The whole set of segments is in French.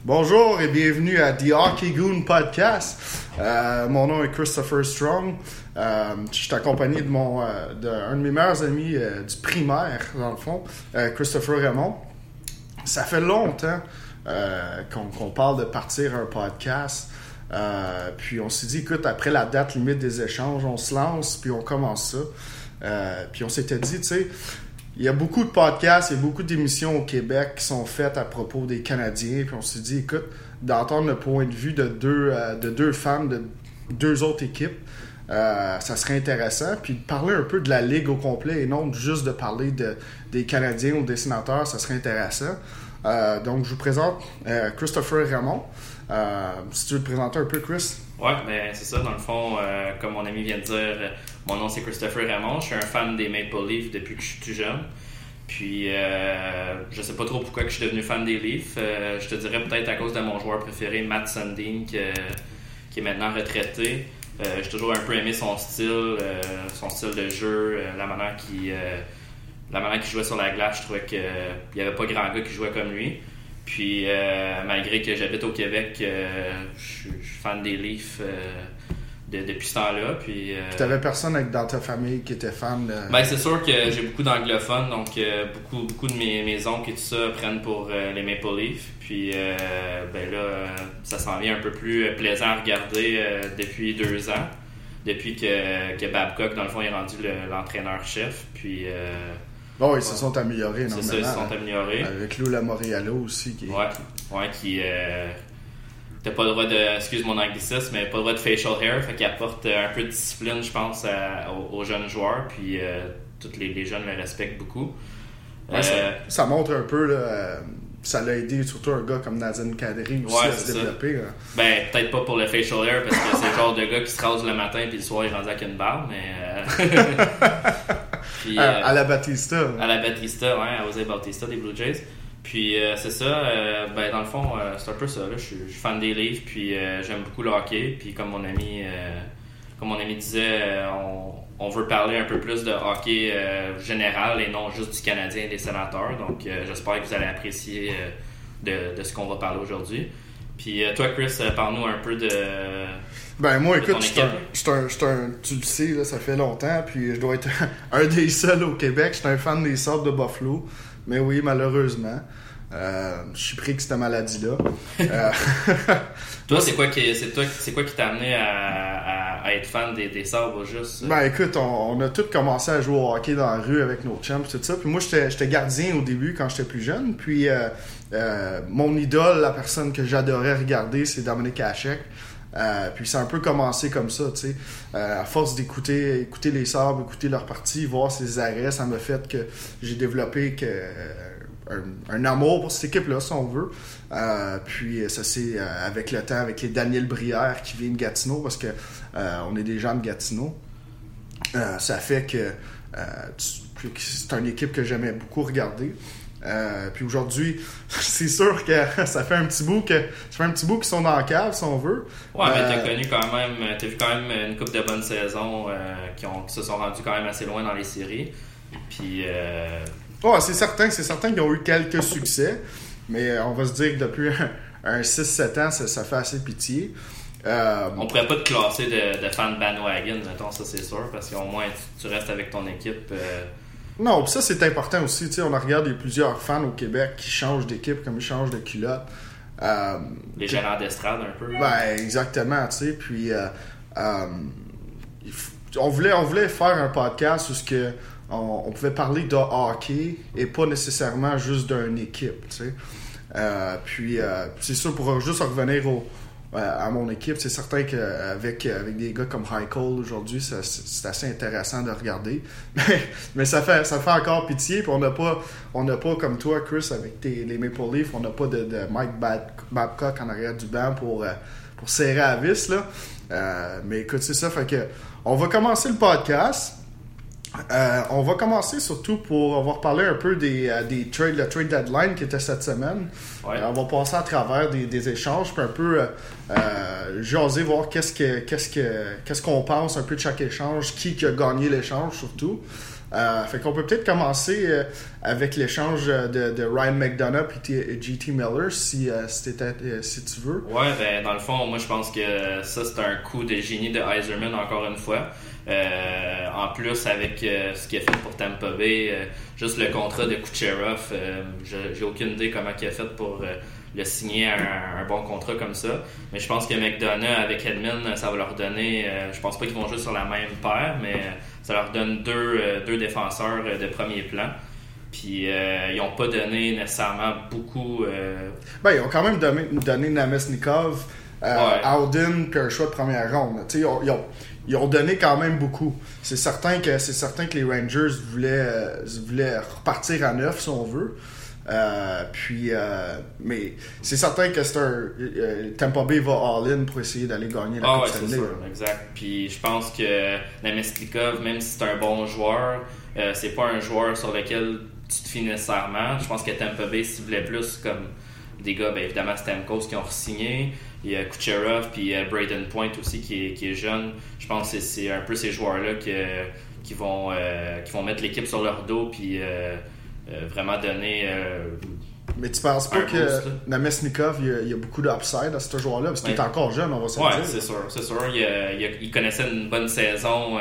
Bonjour et bienvenue à The Hockey Goon Podcast. Mon nom est Christopher Strong. Je suis accompagné d'un de mes meilleurs amis du primaire, dans le fond, Christopher Raymond. Ça fait longtemps qu'on parle de partir un podcast. Puis on s'est dit, écoute, après la date limite des échanges, on se lance, puis on commence ça. Puis on s'était dit, tu sais, il y a beaucoup de podcasts, il y a beaucoup d'émissions au Québec qui sont faites à propos des Canadiens. Puis on s'est dit, écoute, d'entendre le point de vue de deux fans de deux autres équipes, ça serait intéressant. Puis de parler un peu de la Ligue au complet et non juste de parler des Canadiens ou des Sénateurs, ça serait intéressant. Donc je vous présente Christopher Raymond. Si tu veux te présenter un peu, Chris. Ouais, ben c'est ça, dans le fond, comme mon ami vient de dire, mon nom c'est Christopher Raymond, je suis un fan des Maple Leafs depuis que je suis tout jeune. Puis je sais pas trop pourquoi que je suis devenu fan des Leafs. Je te dirais peut-être à cause de mon joueur préféré, Matt Sundin, qui est maintenant retraité. J'ai toujours un peu aimé son style de jeu, la manière qu'il jouait sur la glace. Je trouvais qu'il n'y avait pas grand gars qui jouait comme lui. Puis malgré que j'habite au Québec, je suis fan des Leafs depuis ce temps-là. Puis t'avais personne dans ta famille qui était fan de... Ben c'est sûr que j'ai beaucoup d'anglophones, donc beaucoup de mes oncles et tout ça prennent pour les Maple Leafs. Puis ben là, ça s'en vient un peu plus plaisant à regarder depuis 2 ans. Depuis que Babcock, dans le fond, est rendu l'entraîneur-chef. Puis... Bon, ils se sont améliorés énormément. C'est ça, ils se sont améliorés. Avec Lou Lamoriello aussi. Qui t'as pas le droit de, excuse mon anglicisme, mais pas le droit de facial hair, fait qu'il apporte un peu de discipline, je pense, aux jeunes joueurs, puis tous les jeunes le respectent beaucoup. Ouais, ça montre un peu, là, ça l'a aidé surtout un gars comme Nazem Kadri aussi à se développer. Là. Ben, peut-être pas pour le facial hair, parce que c'est le genre de gars qui se rase le matin, puis le soir, il est rendu avec une barbe, mais... Puis, à la Batista. À la Batista, ouais, à José Bautista des Blue Jays. Puis c'est ça, ben dans le fond, c'est un peu ça. Là. Je suis fan des Leafs, puis j'aime beaucoup le hockey. Puis comme mon ami disait, on veut parler un peu plus de hockey général et non juste du Canadien et des Sénateurs. Donc j'espère que vous allez apprécier de ce qu'on va parler aujourd'hui. Puis toi, Chris, parle-nous un peu de... Ben moi, écoute, tu le sais, là, ça fait longtemps, puis je dois être un des seuls au Québec. Je suis un fan des Sabres de Buffalo, mais oui, malheureusement, je suis pris que cette maladie-là. Toi, c'est quoi qui t'a amené à être fan des Sabres, juste? Ben écoute, on a tous commencé à jouer au hockey dans la rue avec nos chums, tout ça. Puis moi, j'étais gardien au début quand j'étais plus jeune. Puis mon idole, la personne que j'adorais regarder, c'est Dominic Hasek. Puis ça a un peu commencé comme ça, tu sais. À force d'écouter les Sabres, écouter leurs parties, voir ses arrêts, ça m'a fait que j'ai développé un amour pour cette équipe-là, si on veut. Puis ça c'est avec le temps, avec les Daniel Brière qui viennent de Gatineau, parce que on est des gens de Gatineau. Ça fait que c'est une équipe que j'aimais beaucoup regarder. Puis aujourd'hui, c'est sûr que ça fait un petit bout qu'ils sont dans la cave, si on veut. Ouais, mais t'as vu quand même une couple de bonnes saisons qui se sont rendus quand même assez loin dans les séries. Puis ouais, c'est certain qu'ils ont eu quelques succès, mais on va se dire que depuis un 6-7 ans, ça fait assez pitié. On pourrait pas te classer de fan bandwagon, mettons, ça c'est sûr, parce qu'au moins tu restes avec ton équipe. Non, ça c'est important aussi. Tu sais, on regarde, il y a plusieurs fans au Québec qui changent d'équipe comme ils changent de culotte. Les gérants d'estrade un peu. Ben exactement, tu sais. Puis on voulait faire un podcast où on pouvait parler de hockey et pas nécessairement juste d'une équipe, tu sais. Puis c'est sûr, pour juste revenir à mon équipe, c'est certain qu'avec des gars comme High Cole aujourd'hui, c'est assez intéressant de regarder. Mais ça fait encore pitié. Puis on n'a pas comme toi, Chris, avec les Maple Leafs, on n'a pas de Mike Babcock en arrière du banc pour serrer à vis, là. Mais écoute, c'est ça. Fait que on va commencer le podcast. On va commencer surtout on va reparler un peu des trades, le trade deadline qui était cette semaine. Ouais. On va passer à travers des échanges, puis un peu jaser, voir qu'est-ce qu'on pense un peu de chaque échange, qui a gagné l'échange surtout. Fait qu'on peut peut-être commencer avec l'échange de Ryan McDonough et JT Miller si tu veux. Ouais, ben dans le fond, moi je pense que ça c'est un coup de génie de Yzerman encore une fois. En plus avec ce qu'il a fait pour Tampa Bay, juste le contrat de Kucherov, j'ai aucune idée comment il a fait pour le signer un bon contrat comme ça. Mais je pense que McDonough avec Hedman, ça va leur donner, je pense pas qu'ils vont jouer sur la même paire, mais ça leur donne deux défenseurs de premier plan. Puis ils n'ont pas donné nécessairement beaucoup. Ils ont quand même donné Namestnikov, Howden puis un choix de première ronde. Ils ont donné quand même beaucoup. C'est certain que les Rangers voulaient repartir à 9 si on veut. Mais c'est certain que Tampa Bay va all-in pour essayer d'aller gagner la Coupe Stanley. C'est sûr, exact. Puis je pense que Namestnikov, même si c'est un bon joueur, c'est pas un joueur sur lequel tu te fies nécessairement. Je pense que Tampa Bay ciblait plus comme des gars, évidemment Stamkos qui ont re-signé. Il y a Kucherov puis Braden Point aussi qui est jeune. Je pense que c'est un peu ces joueurs-là qui vont mettre l'équipe sur leur dos puis vraiment donner. Mais tu penses pas que Namestnikov, il y a beaucoup d'upside à ce joueur-là parce qu'il est encore jeune, on va se dire. Ouais, c'est sûr. Il connaissait une bonne saison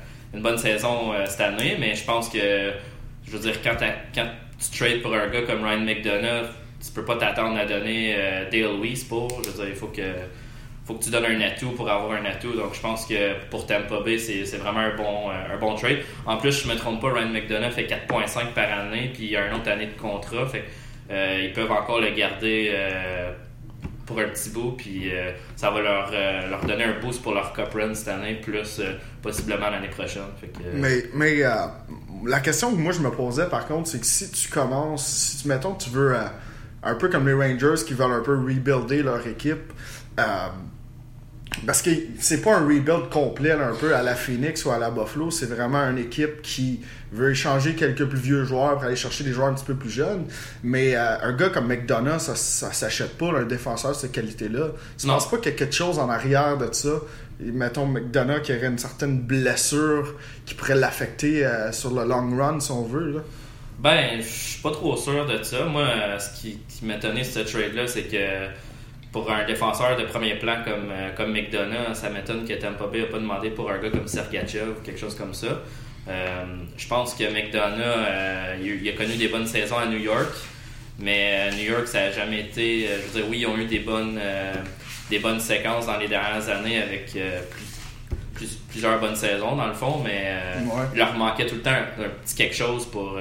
cette année, mais je pense que, je veux dire, quand tu trades pour un gars comme Ryan McDonough, tu peux pas t'attendre à donner Dale Weiss pour. Je veux dire, il faut que tu donnes un atout pour avoir un atout. Donc, je pense que pour Tampa Bay, c'est vraiment un bon trade. En plus, je me trompe pas, Ryan McDonough fait 4,5 par année, puis il y a une autre année de contrat. Fait ils peuvent encore le garder pour un petit bout, puis ça va leur donner un boost pour leur Cup Run cette année, plus possiblement l'année prochaine. Fait que, Mais la question que moi je me posais par contre, c'est que si mettons tu veux un peu comme les Rangers qui veulent un peu rebuilder leur équipe, parce que c'est pas un rebuild complet là, un peu à la Phoenix ou à la Buffalo, c'est vraiment une équipe qui veut échanger quelques plus vieux joueurs pour aller chercher des joueurs un petit peu plus jeunes, mais un gars comme McDonough, ça s'achète pas là, un défenseur de cette qualité-là. Tu penses pas qu'il y a quelque chose en arrière de ça? Mettons McDonough qui aurait une certaine blessure qui pourrait l'affecter sur le long run si on veut là? Je suis pas trop sûr de ça. Moi, ce qui m'étonnait ce trade-là, c'est que pour un défenseur de premier plan comme McDonough, ça m'étonne que Tampa Bay n'a pas demandé pour un gars comme Sergachev ou quelque chose comme ça. Je pense que McDonough, il a connu des bonnes saisons à New York, mais New York, ça n'a jamais été... je veux dire, oui, ils ont eu des bonnes séquences dans les dernières années avec plusieurs bonnes saisons, dans le fond, mais il leur manquait tout le temps un petit quelque chose pour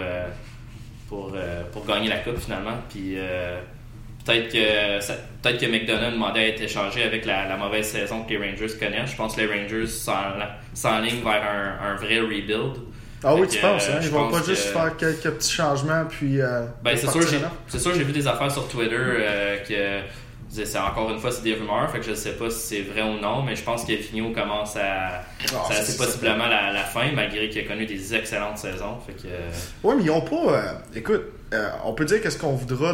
gagner la coupe, finalement. Puis... Peut-être que McDonough demandait à être échangé avec la mauvaise saison que les Rangers connaissent. Je pense que les Rangers s'enlignent vers un vrai rebuild. Ah oui, tu penses, hein? Ils vont pas juste faire quelques petits changements puis... c'est sûr, j'ai vu des affaires sur Twitter que... C'est encore une fois, c'est des rumeurs, fait que je ne sais pas si c'est vrai ou non, mais je pense que Vigneault commence c'est possiblement la fin, malgré qu'il a connu des excellentes saisons. Fait que... Oui, mais ils n'ont pas... écoute, on peut dire qu'est-ce qu'on voudra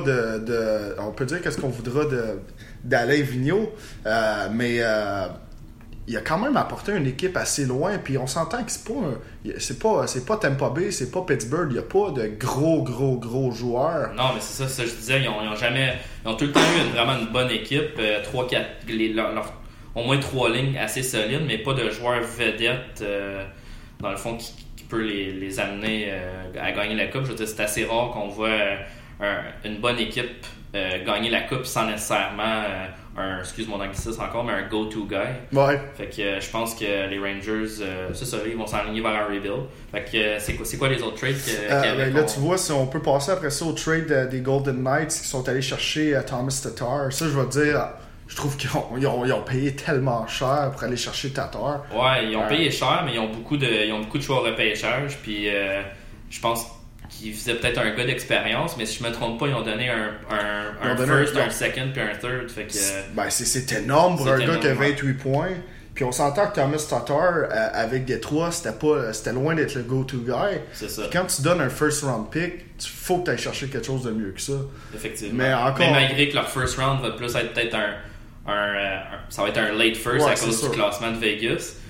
d'Alain Vigneault, mais il a quand même apporté une équipe assez loin, puis on s'entend que c'est pas Tampa Bay, c'est pas Pittsburgh, il n'y a pas de gros joueurs. Non, mais c'est ça que je disais, ils ont tout le temps eu vraiment une bonne équipe, 3-4, au moins 3 lignes assez solides, mais pas de joueurs vedettes, dans le fond, qui peut les amener à gagner la coupe. Je veux dire, c'est assez rare qu'on voit une bonne équipe gagner la coupe sans nécessairement excuse mon anglicisme encore, mais un go-to guy. Ouais. Fait que je pense que les Rangers, c'est ça, ils vont s'enligner vers un rebuild. Fait que c'est quoi les autres trades là, tu vois, si on peut passer après ça au trade des Golden Knights qui sont allés chercher Thomas Tatar. Ça, je vais dire, je trouve qu'ils ont payé tellement cher pour aller chercher Tatar. Ouais, ils ont payé cher, mais ils ont beaucoup de choix au repêchage. Puis je pense qui faisait peut-être un gars d'expérience, mais si je me trompe pas, ils ont donné un first, un second puis un third. Fait que, c'est énorme pour un gars qui a 28 points. Puis on s'entend que Thomas Tatar, avec Détroit, c'était loin d'être le go-to guy. C'est ça. Puis quand tu donnes un first round pick, il faut que tu ailles chercher quelque chose de mieux que ça. Effectivement. Mais malgré que leur first round va plus être peut-être ça va être un late first à cause du classement de Vegas.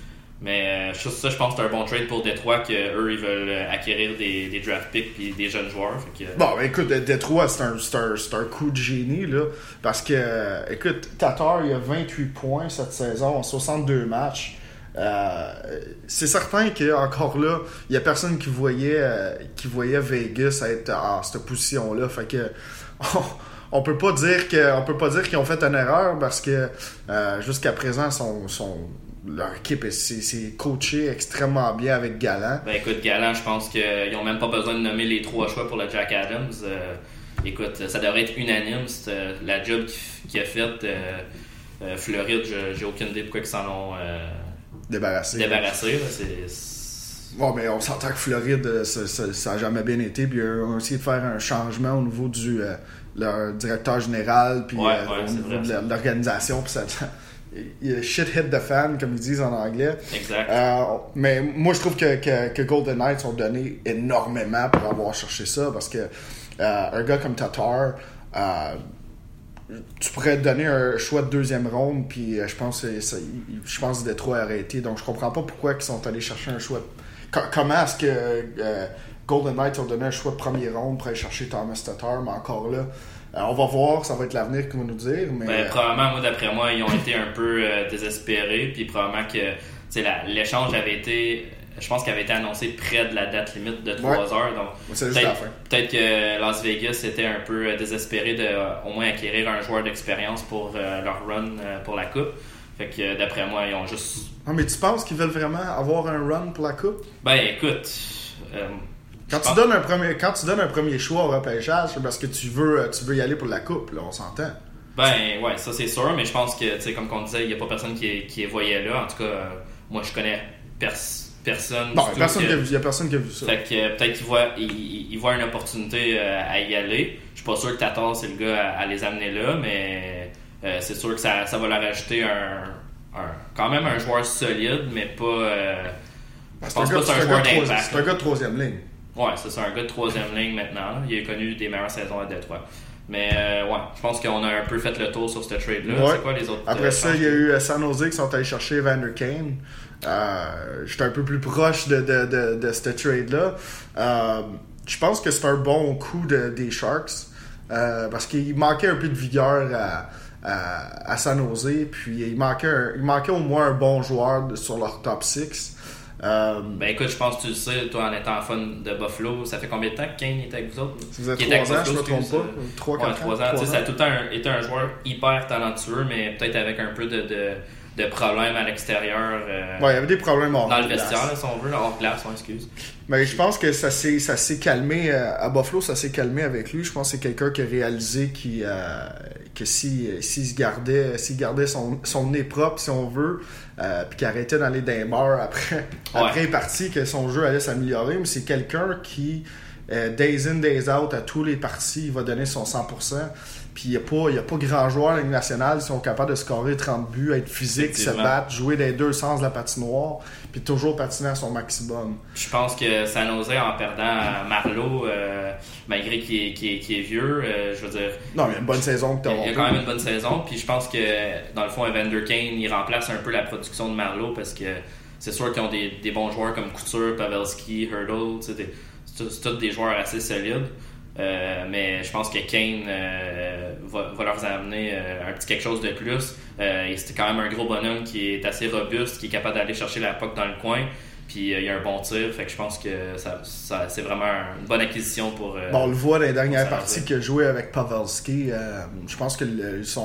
Mais ça, je pense que c'est un bon trade pour Détroit, qu'eux, ils veulent acquérir des draft picks et des jeunes joueurs. Fait que... Bon, écoute, Détroit, c'est un coup de génie, là. Parce que, écoute, Tatar, il a 28 points cette saison en 62 matchs. C'est certain qu'encore là, il n'y a personne qui voyait Vegas être en cette position-là. Fait que on peut pas dire qu'ils ont fait une erreur parce que jusqu'à présent leur équipe c'est coaché extrêmement bien avec Gallant. Ben écoute, Gallant, je pense qu'ils n'ont même pas besoin de nommer les 3 choix pour le Jack Adams. Écoute, ça devrait être unanime. C'est la job qu'il a faite. Floride, j'ai aucune idée pourquoi ils s'en ont débarrassé. Là, Bon, mais on s'entend que Floride, ça n'a jamais bien été. Puis ils ont essayé de faire un changement au niveau du leur directeur général, puis au niveau de l'organisation. Puis ça shit hit the fan, comme ils disent en anglais. Exact. Mais moi, je trouve que Golden Knights ont donné énormément pour avoir cherché ça, parce que un gars comme Tatar, tu pourrais te donner un choix de 2e ronde, puis je pense que Détroit a arrêté. Donc, je comprends pas pourquoi ils sont allés chercher un choix. Comment est-ce que Golden Knights ont donné un choix de 1er ronde pour aller chercher Thomas Tatar, mais encore là, on va voir, ça va être l'avenir qui va nous dire. Mais probablement, d'après moi, ils ont été un peu désespérés, puis probablement que l'échange avait été, je pense qu'il avait été annoncé près de la date limite de 3 heures. Donc c'est juste la fin. Peut-être que Las Vegas était un peu désespéré de au moins acquérir un joueur d'expérience pour leur run pour la Coupe. Fait que d'après moi, ils ont juste... Ah, mais tu penses qu'ils veulent vraiment avoir un run pour la Coupe? Ben écoute... Quand tu donnes un premier choix au repêchage, c'est parce que tu veux y aller pour la coupe, là, on s'entend. Ben ouais, ça c'est sûr, mais je pense que, tu sais, comme on disait, il n'y a pas personne qui les voyait là. En tout cas, moi je connais personne. Bon, il n'y a personne qui a vu ça. Fait que peut-être qu'il voit une opportunité à y aller. Je suis pas sûr que Tatar c'est le gars à les amener là, mais c'est sûr que ça va leur ajouter quand même un joueur solide, mais pas... je pense pas que c'est un joueur d'impact. C'est un gars de 3e ligne. Ouais, c'est un gars de 3e ligne maintenant. Il a connu des meilleures saisons à Détroit. Mais ouais, je pense qu'on a un peu fait le tour sur ce trade-là. Ouais. C'est quoi les autres? Après ça, il y a eu San Jose qui sont allés chercher Evander Kane. J'étais un peu plus proche de ce trade-là. Je pense que c'est un bon coup des Sharks. Parce qu'il manquait un peu de vigueur à San Jose. Puis il manquait au moins un bon joueur sur leur top 6. Ben écoute, je pense que tu le sais, toi en étant fan de Buffalo, ça fait combien de temps que Kane était avec vous autres? Ça faisait 3 ans, je ne me trompe pas. 3 ans. Ça a tout le temps été un joueur hyper talentueux, mais peut-être avec un peu de problèmes à l'extérieur. Ouais, il y avait des problèmes hors dans le vestiaire, là, si on veut, hors glace, excuse. Mais je pense que ça s'est calmé à Buffalo, ça s'est calmé avec lui. Je pense que c'est quelqu'un qui a réalisé que s'il gardait son nez propre, si on veut, puis qu'il arrêtait d'aller dans les bars après les parties, que son jeu allait s'améliorer. Mais c'est quelqu'un qui, days in, days out, à tous les parties, il va donner son 100%. Puis il n'y a pas grand joueur dans la Ligue nationale qui sont capables de scorer 30 buts, être physique, se battre, jouer dans les deux sens de la patinoire, puis toujours patiner à son maximum. Je pense que San Jose, en perdant Marleau, malgré qu'il est vieux, je veux dire... Non, il y a une bonne saison. Il y a quand même une bonne saison, puis je pense que, dans le fond, Evander Kane, il remplace un peu la production de Marleau, parce que c'est sûr qu'ils ont des bons joueurs comme Couture, Pavelski, Hurdle, c'est tous des joueurs assez solides. Mais je pense que Kane va leur amener un petit quelque chose de plus. Et c'était quand même un gros bonhomme qui est assez robuste, qui est capable d'aller chercher la puck dans le coin. Puis il y a un bon tir, fait que je pense que ça c'est vraiment une bonne acquisition pour... on le voit dans les dernières parties qu'il a joué avec Pavelski. Je pense que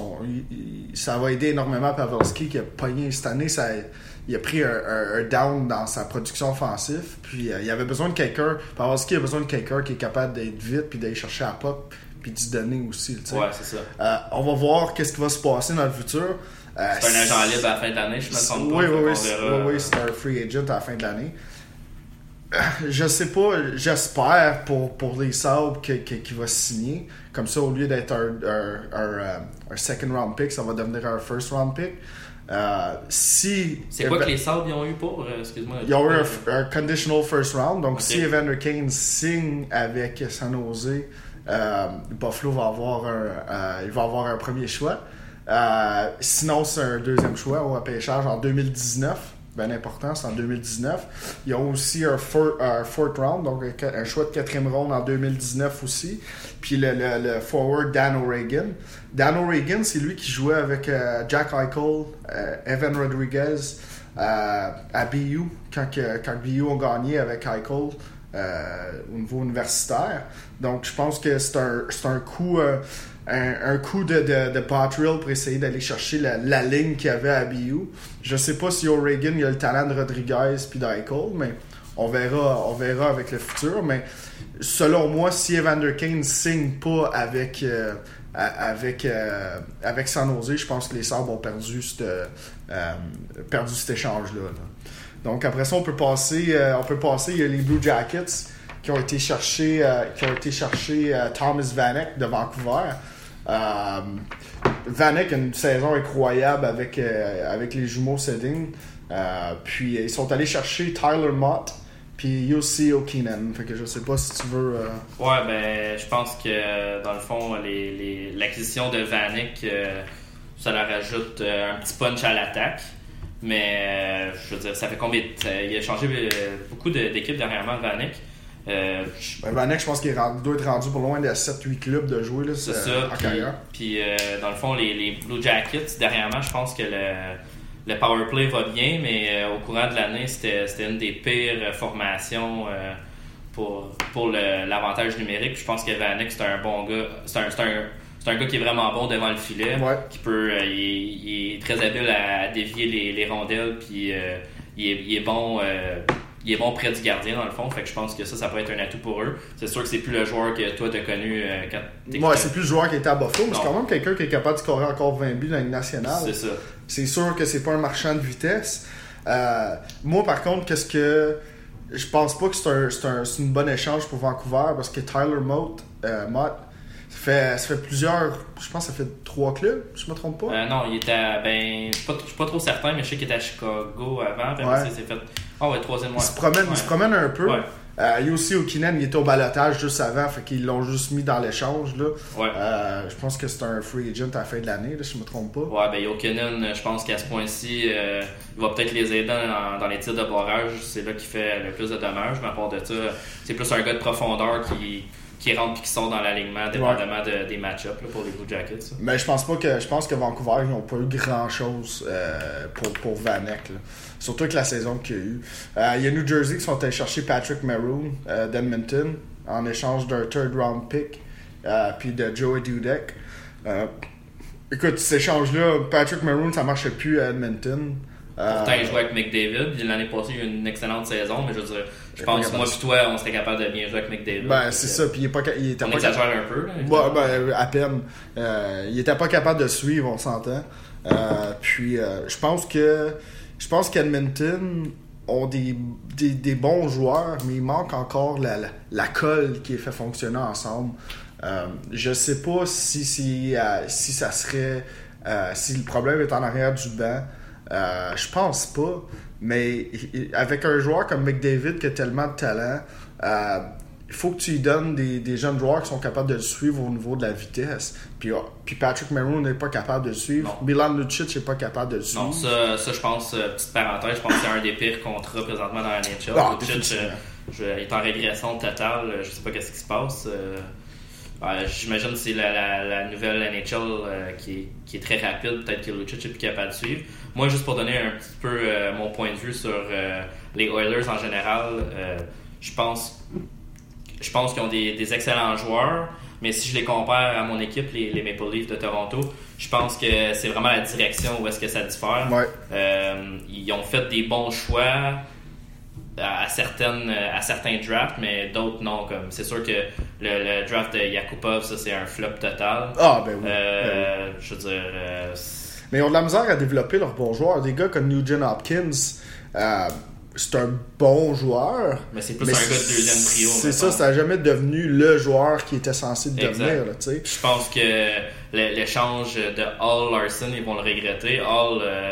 ça va aider énormément Pavelski qui a pogné cette année. Il a pris un down dans sa production offensive. Puis il avait besoin de quelqu'un. Pavelski a besoin de quelqu'un qui est capable d'être vite puis d'aller chercher la puck puis d'y donner aussi. Ouais, c'est ça. On va voir qu'est-ce qui va se passer dans le futur. C'est un agent libre à la fin de l'année, je me trompe pas. Oui, c'est un free agent à la fin de l'année. Je sais pas, j'espère pour les Sabres qu'il va signer. Comme ça, au lieu d'être un second round pick, ça va devenir un first round pick. C'est quoi que les Sabres ils ont eu pour excuse-moi? Ils ont eu un conditional first round. Donc, si Evander Kane signe avec San Jose, Buffalo va avoir un premier choix. Sinon, c'est un deuxième choix au repêchage en 2019. bien important, c'est en 2019. Ils ont aussi un fourth round, donc un choix de 4e ronde en 2019 aussi. Puis le forward Dan O'Regan. Dan O'Regan, c'est lui qui jouait avec Jack Eichel, Evan Rodriguez à BU, quand BU ont gagné avec Eichel au niveau universitaire. Donc je pense que c'est un coup... Un coup de Bottrill pour essayer d'aller chercher la ligne qu'il y avait à BU. Je sais pas si O'Regan il a le talent de Rodriguez puis d'Eichel, mais on verra avec le futur. Mais selon moi, si Evander Kane signe pas avec San Jose, je pense que les Sabres ont perdu cet échange-là. Donc après ça, on peut passer. Il y a les Blue Jackets qui ont été chercher Thomas Vanek de Vancouver. Vanek a une saison incroyable avec les jumeaux Sedin. Puis ils sont allés chercher Tyler Mott puis Jussi Okinen. Fait que je sais pas si tu veux... Ouais, ben je pense que dans le fond, l'acquisition de Vanek, ça leur rajoute un petit punch à l'attaque. Mais je veux dire, ça fait combien il a changé beaucoup d'équipes dernièrement, Vanek. Vanek, je pense qu'il doit être rendu pour loin de 7-8 clubs de jouer là, c'est ça, en carrière. Puis dans le fond, les Blue Jackets, dernièrement, je pense que le power play va bien, mais au courant de l'année, c'était une des pires formations pour l'avantage numérique. Puis je pense que Vanek, c'est un bon gars. C'est un gars qui est vraiment bon devant le filet, qui peut, il est très habile à dévier les rondelles, puis il est bon. Il est bon près du gardien, dans le fond. Fait que je pense que ça peut être un atout pour eux. C'est sûr que c'est plus le joueur que toi t'as connu quand t'es... Ouais, c'est plus le joueur qui était à Buffalo, mais c'est quand même quelqu'un qui est capable de scorer encore 20 buts dans la Ligue nationale. C'est ça. C'est sûr que c'est pas un marchand de vitesse. Moi, par contre, je pense pas que c'est une bonne échange pour Vancouver, parce que Tyler Mott, ça fait plusieurs... Je pense que ça fait 3 clubs, si je me trompe pas. Non, il était à... je suis pas trop certain, mais je sais qu'il était à Chicago avant. Puis après, il s'est fait... Ah ouais, 3e mois. Il se promène un peu. Ouais. Jussi Okinen, il était au balotage juste avant, fait qu'ils l'ont juste mis dans l'échange. Là. Ouais. Je pense que c'est un free agent à la fin de l'année, là, si je me trompe pas. Ouais, ben Okinen, je pense qu'à ce point-ci, il va peut-être les aider dans les tirs de barrage. C'est là qu'il fait le plus de dommages. Mais à part de ça, c'est plus un gars de profondeur qui rentre et qui sort dans l'alignement, dépendamment des match-ups pour les Blue Jackets. Mais je pense que Vancouver, ils n'ont pas eu grand-chose pour Vanek. Là. Surtout avec la saison qu'il y a eu. Il y a New Jersey qui sont allés chercher Patrick Maroon d'Edmonton en échange d'un third round pick puis de Joey Dudek. Écoute, cet échange-là, Patrick Maroon, ça marchait plus à Edmonton. Pourtant, il jouait avec McDavid. L'année passée, il a eu une excellente saison, mais je veux dire, je pense que moi et toi, on serait capable de bien jouer avec McDavid. Ben, c'est ça, puis il était on pas exagère un peu. Là, à peine. Il était pas capable de suivre, on s'entend. Puis, je pense qu'Edmonton ont des bons joueurs, mais il manque encore la colle qui est fait fonctionner ensemble. Je sais pas si ça serait... si le problème est en arrière du banc. Je pense pas, mais avec un joueur comme McDavid qui a tellement de talent, il faut que tu lui donnes des jeunes joueurs qui sont capables de le suivre au niveau de la vitesse. Puis Patrick Maroon n'est pas capable de le suivre. Non. Milan Lucic n'est pas capable de le suivre. Non, ça je pense, petite parenthèse, je pense que c'est un des pires contrats présentement dans la NHL. Lucic, il est en régression totale, je sais pas qu'est-ce qui se passe. J'imagine que c'est la nouvelle NHL qui est très rapide. Peut-être que Lucic est plus capable de suivre. Moi, juste pour donner un petit peu mon point de vue sur les Oilers en général, je pense qu'ils ont des excellents joueurs, mais si je les compare à mon équipe, les Maple Leafs de Toronto, je pense que c'est vraiment la direction où est-ce que ça diffère. Ouais. Ils ont fait des bons choix à certains drafts, mais d'autres non. Comme c'est sûr que le draft de Yakupov, ça c'est un flop total. Ah ben oui. Je veux dire. Mais ils ont de la misère à développer leurs bons joueurs. Des gars comme Nugent Hopkins, c'est un bon joueur. Mais c'est plus un gars de deuxième trio. C'est ça, ça n'a jamais devenu le joueur qui était censé devenir. Là, je pense que l'échange de Hall Larson, ils vont le regretter. Hall,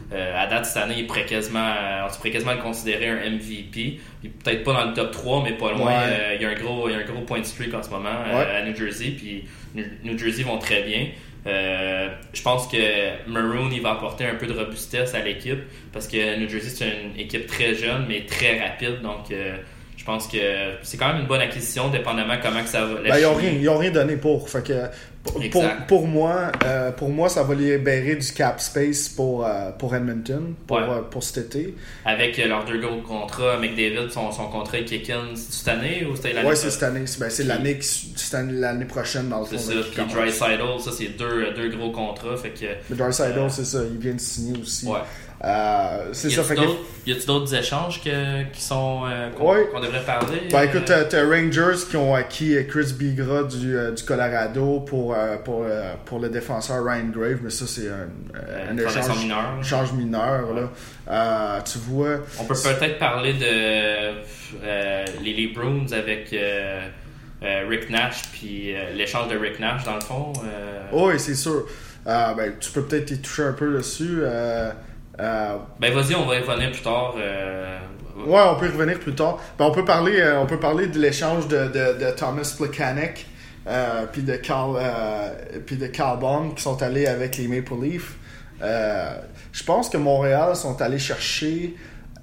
À date, cette année, on pourrait quasiment le considérer un MVP. Puis peut-être pas dans le top 3, mais pas loin. Il y a un gros point de streak en ce moment à New Jersey. Puis New Jersey vont très bien. Je pense que Maroon il va apporter un peu de robustesse à l'équipe parce que New Jersey c'est une équipe très jeune mais très rapide, donc je pense que c'est quand même une bonne acquisition dépendamment comment que ça va. Ils ont rien donné pour. Fait que pour moi, ça va libérer du cap space pour Edmonton pour cet été. Avec leurs 2 gros contrats, McDavid, son contrat est kick-in cette année ou c'était l'année? Oui, c'est cette année. C'est l'année prochaine dans le fond. C'est ça. Puis Draisaitl, ça c'est deux gros contrats. Fait que Draisaitl, c'est ça. Il vient de signer aussi. Ouais. C'est ça. Y a-t-il d'autres échanges qui sont qu'on devrait parler? Écoute, t'as Rangers qui ont acquis Chris Bigra du Colorado pour le défenseur Ryan Graves, mais ça c'est un échange mineur là. Tu vois. On peut peut-être parler de les Bruins avec Rick Nash puis l'échange de Rick Nash dans le fond. Oui, c'est sûr. Tu peux peut-être y toucher un peu dessus. Vas-y, on va y revenir plus tard. Ouais, on peut y revenir plus tard. On peut parler de l'échange de Thomas Plekanec puis de Carl Bond qui sont allés avec les Maple Leafs. Je pense que Montréal sont allés chercher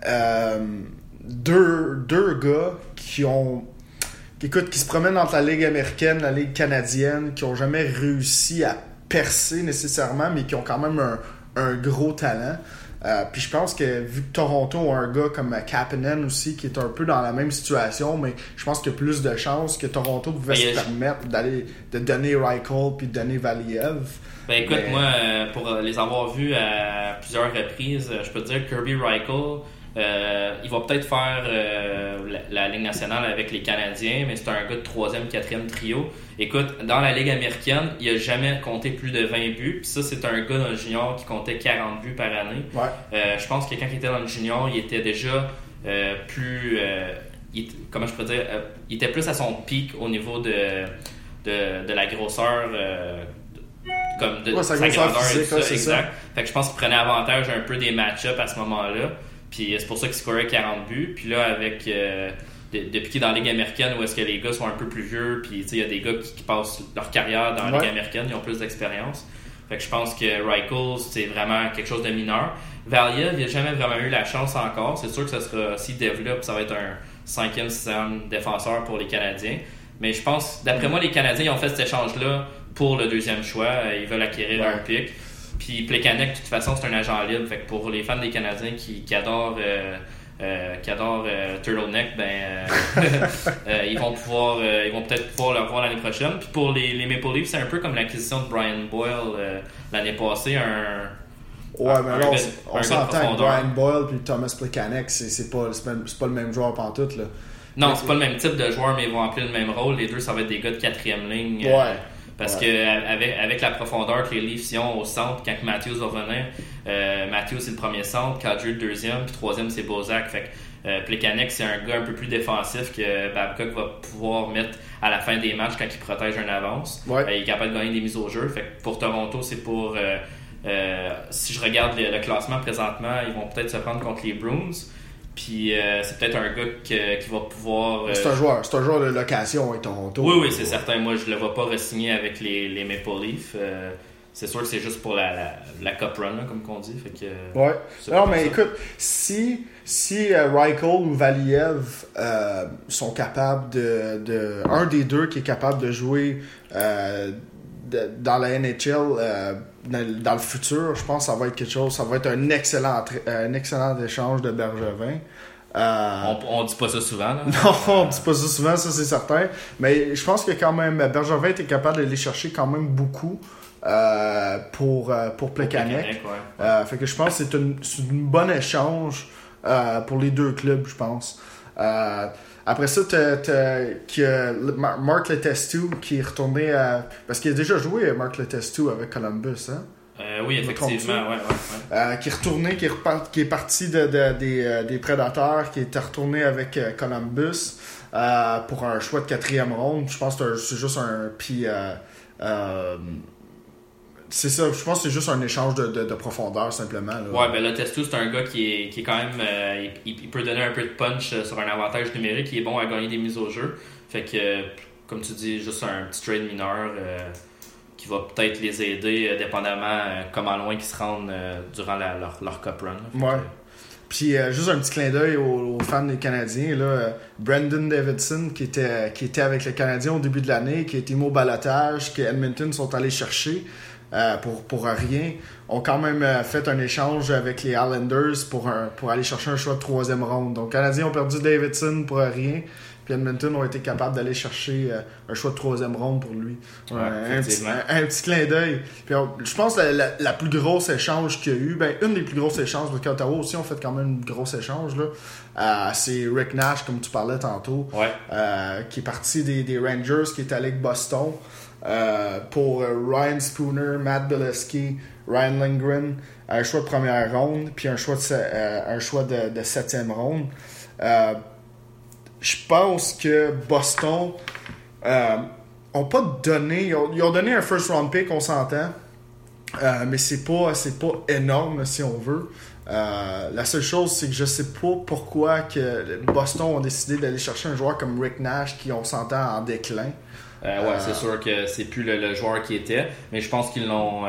deux gars qui se promènent entre la Ligue américaine et la Ligue canadienne, qui n'ont jamais réussi à percer nécessairement, mais qui ont quand même un gros talent. Puis je pense que vu que Toronto a un gars comme Kapanen aussi qui est un peu dans la même situation, mais je pense qu'il y a plus de chances que Toronto pouvait se permettre de donner Reichel puis de donner Valiev. Écoute, moi, pour les avoir vus à plusieurs reprises, je peux te dire que Kirby Reichel, il va peut-être faire la Ligue nationale avec les Canadiens, mais c'est un gars de 3e, 4e trio. Écoute, dans la Ligue américaine, il n'a jamais compté plus de 20 buts. Puis ça, c'est un gars dans le junior qui comptait 40 buts par année. Ouais. Je pense que quand il était dans le junior, il était déjà plus... comment je pourrais dire? Il était plus à son pic au niveau de la grosseur... comme de sa grandeur physique, et tout ça, exact. Fait que je pense qu'il prenait avantage un peu des match-ups à ce moment-là. Puis c'est pour ça qu'il scorait 40 buts. Puis là, avec depuis qu'il est dans la Ligue américaine, où est-ce que les gars sont un peu plus vieux, puis il y a des gars qui passent leur carrière dans la Ligue américaine, ils ont plus d'expérience. Fait que je pense que Reichel, c'est vraiment quelque chose de mineur. Valiev, il n'a jamais vraiment eu la chance encore. C'est sûr que ça sera, s'il développe, ça va être un 5e, 6e défenseur pour les Canadiens. Mais je pense, d'après moi, les Canadiens ils ont fait cet échange-là pour le 2e choix. Ils veulent acquérir un pic. Puis Plekanec, de toute façon, c'est un agent libre. Fait que pour les fans des Canadiens qui adorent Turtleneck, ils vont peut-être pouvoir le revoir l'année prochaine. Puis pour les Maple Leafs, c'est un peu comme l'acquisition de Brian Boyle l'année passée. On s'entend que Brian Boyle puis Thomas Plekanec, c'est pas le même joueur pantoute, là. Non, c'est pas le même type de joueur, mais ils vont remplir le même rôle. Les deux, ça va être des gars de 4e ligne. Parce que avec la profondeur que les Leafs ont au centre, quand Matthews va venir, Matthews c'est le premier centre, Kadri le 2e, puis 3e c'est Bozak. Fait que Plekanec c'est un gars un peu plus défensif que Babcock va pouvoir mettre à la fin des matchs quand il protège une avance. Il est capable de gagner des mises au jeu. Fait que pour Toronto, c'est pour si je regarde le classement présentement, ils vont peut-être se prendre contre les Bruins. Puis c'est peut-être un gars qui va pouvoir... C'est un joueur de location avec Toronto. Oui, c'est certain. Moi, je le vois pas re-signer avec les Maple Leafs. C'est sûr que c'est juste pour la Cup Run, là, comme qu'on dit. Fait que, ouais. Non, mais écoute, si Reichel ou Valiev sont capables de... Un des deux qui est capable de jouer dans la NHL dans le futur, je pense que ça va être quelque chose. Ça va être un excellent échange de Bergevin. On dit pas ça souvent. Là. Non, on dit pas ça souvent, ça c'est certain. Mais je pense que quand même, Bergevin était capable de les chercher quand même beaucoup pour Plekanec. Fait que je pense que c'est une bonne échange pour les deux clubs, je pense. Après ça, t'as Mark Letestu qui est retourné parce qu'il a déjà joué Mark Letestu avec Columbus, hein? Oui, effectivement, ouais. Qui est retourné, qui est parti des Prédateurs, qui est retourné avec Columbus pour un choix de 4e ronde. Je pense que c'est juste un... Puis... C'est ça, je pense que c'est juste un échange de profondeur, simplement. Là. Ouais, ben là, Testu, c'est un gars qui est quand même... il peut donner un peu de punch sur un avantage numérique. Il est bon à gagner des mises au jeu. Fait que, comme tu dis, juste un petit trade mineur qui va peut-être les aider, dépendamment comment loin ils se rendent durant leur cup run. Ouais. Puis juste un petit clin d'œil aux fans des Canadiens, là, Brandon Davidson qui était avec les Canadiens au début de l'année, qui a été mis au balotage, que Edmonton sont allés chercher pour rien, ont quand même fait un échange avec les Islanders pour aller chercher un choix de 3e ronde. Donc les Canadiens ont perdu Davidson pour rien, puis Edmonton ont été capables d'aller chercher un choix de 3e ronde pour lui. Ouais, un petit clin d'œil. Puis je pense que la plus grosse échange qu'il y a eu, une des plus grosses échanges, parce qu'Ottawa aussi ont fait quand même une grosse échange, là, c'est Rick Nash, comme tu parlais tantôt, qui est parti des Rangers, qui est allé avec Boston, pour Ryan Spooner, Matt Beleskey, Ryan Lindgren, un choix de première ronde, puis un choix de 7e ronde. Je pense que Boston ont pas donné... Ils ont donné un first round pick, on s'entend. Mais c'est pas énorme, si on veut. La seule chose, c'est que je sais pas pourquoi que Boston ont décidé d'aller chercher un joueur comme Rick Nash, qui, on s'entend, en déclin. Ouais, c'est sûr que c'est plus le joueur qui était. Mais je pense qu'ils l'ont...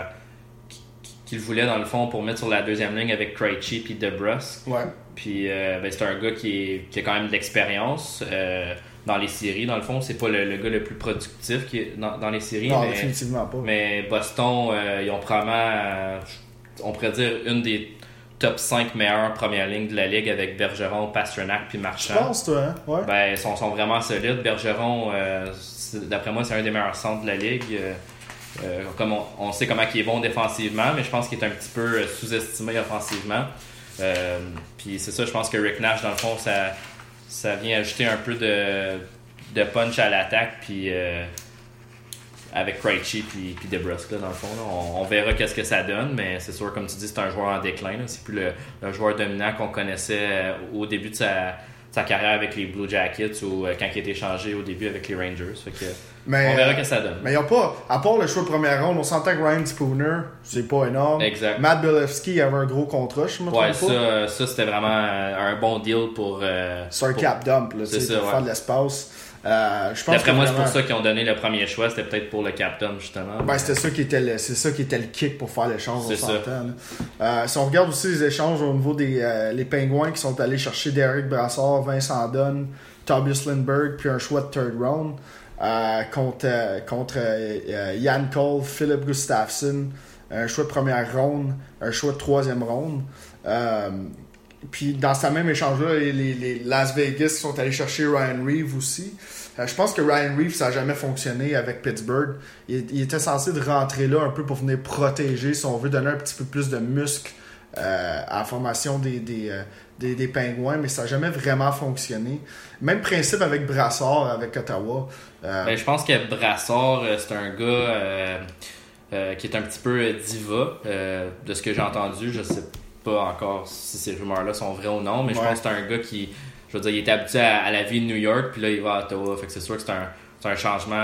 qu'ils voulaient, dans le fond, pour mettre sur la 2e ligne avec Krejci puis DeBrusk. Ouais. Puis c'est un gars qui a quand même de l'expérience dans les séries. Dans le fond, c'est pas le gars le plus productif qui est dans les séries. Non, définitivement pas. Mais Boston, ils ont probablement, on pourrait dire, une des top 5 meilleures premières lignes de la ligue avec Bergeron, Pastrnak puis Marchand. Je pense, toi, hein? Ouais. Ben, ils sont vraiment solides. Bergeron, d'après moi, c'est un des meilleurs centres de la ligue. Comme on sait comment il est bon défensivement, mais je pense qu'il est un petit peu sous-estimé offensivement. Puis c'est ça, je pense que Rick Nash, dans le fond, ça vient ajouter un peu de punch à l'attaque, puis avec Krejci puis DeBrusk, là, dans le fond. Là, on verra qu'est-ce que ça donne, mais c'est sûr, comme tu dis, c'est un joueur en déclin. Là. C'est plus le joueur dominant qu'on connaissait au début de sa carrière avec les Blue Jackets ou quand il a été échangé au début avec les Rangers. Fait que, on verra ce que ça donne. Mais il n'y a pas, à part le choix de première ronde, on s'entend que Ryan Spooner, c'est pas énorme. Exact. Matt Beleskey avait un gros contrat, je me trompe pas. Ça c'était vraiment un bon deal pour... c'est un cap dump, là, pour faire de l'espace. Je pense d'après moi, c'est pour ça qu'ils ont donné le premier choix, c'était peut-être pour le cap dump, justement. Ben, c'est ça qui était le kick pour faire l'échange, on s'entend. Si on regarde aussi les échanges au niveau des les Pingouins qui sont allés chercher Derek Brassard, Vincent Dunn, Tobias Lindbergh, puis un choix de third round. Contre Jan Cole, Philip Gustafsson, un choix de première ronde, un choix de 3e ronde. Puis dans ce même échange-là, les Las Vegas sont allés chercher Ryan Reeves aussi. Je pense que Ryan Reeves, ça n'a jamais fonctionné avec Pittsburgh. Il était censé de rentrer là un peu pour venir protéger, si on veut, donner un petit peu plus de muscle à la formation des Pingouins, mais ça n'a jamais vraiment fonctionné. Même principe avec Brassard, avec Ottawa. Ben, je pense que Brassard, c'est un gars qui est un petit peu diva, de ce que j'ai entendu. Je sais pas encore si ces rumeurs-là sont vraies ou non, mais je pense que c'est un gars qui, je veux dire, il est habitué à la vie de New York, puis là, il va à Ottawa. Fait que c'est sûr que c'est un changement,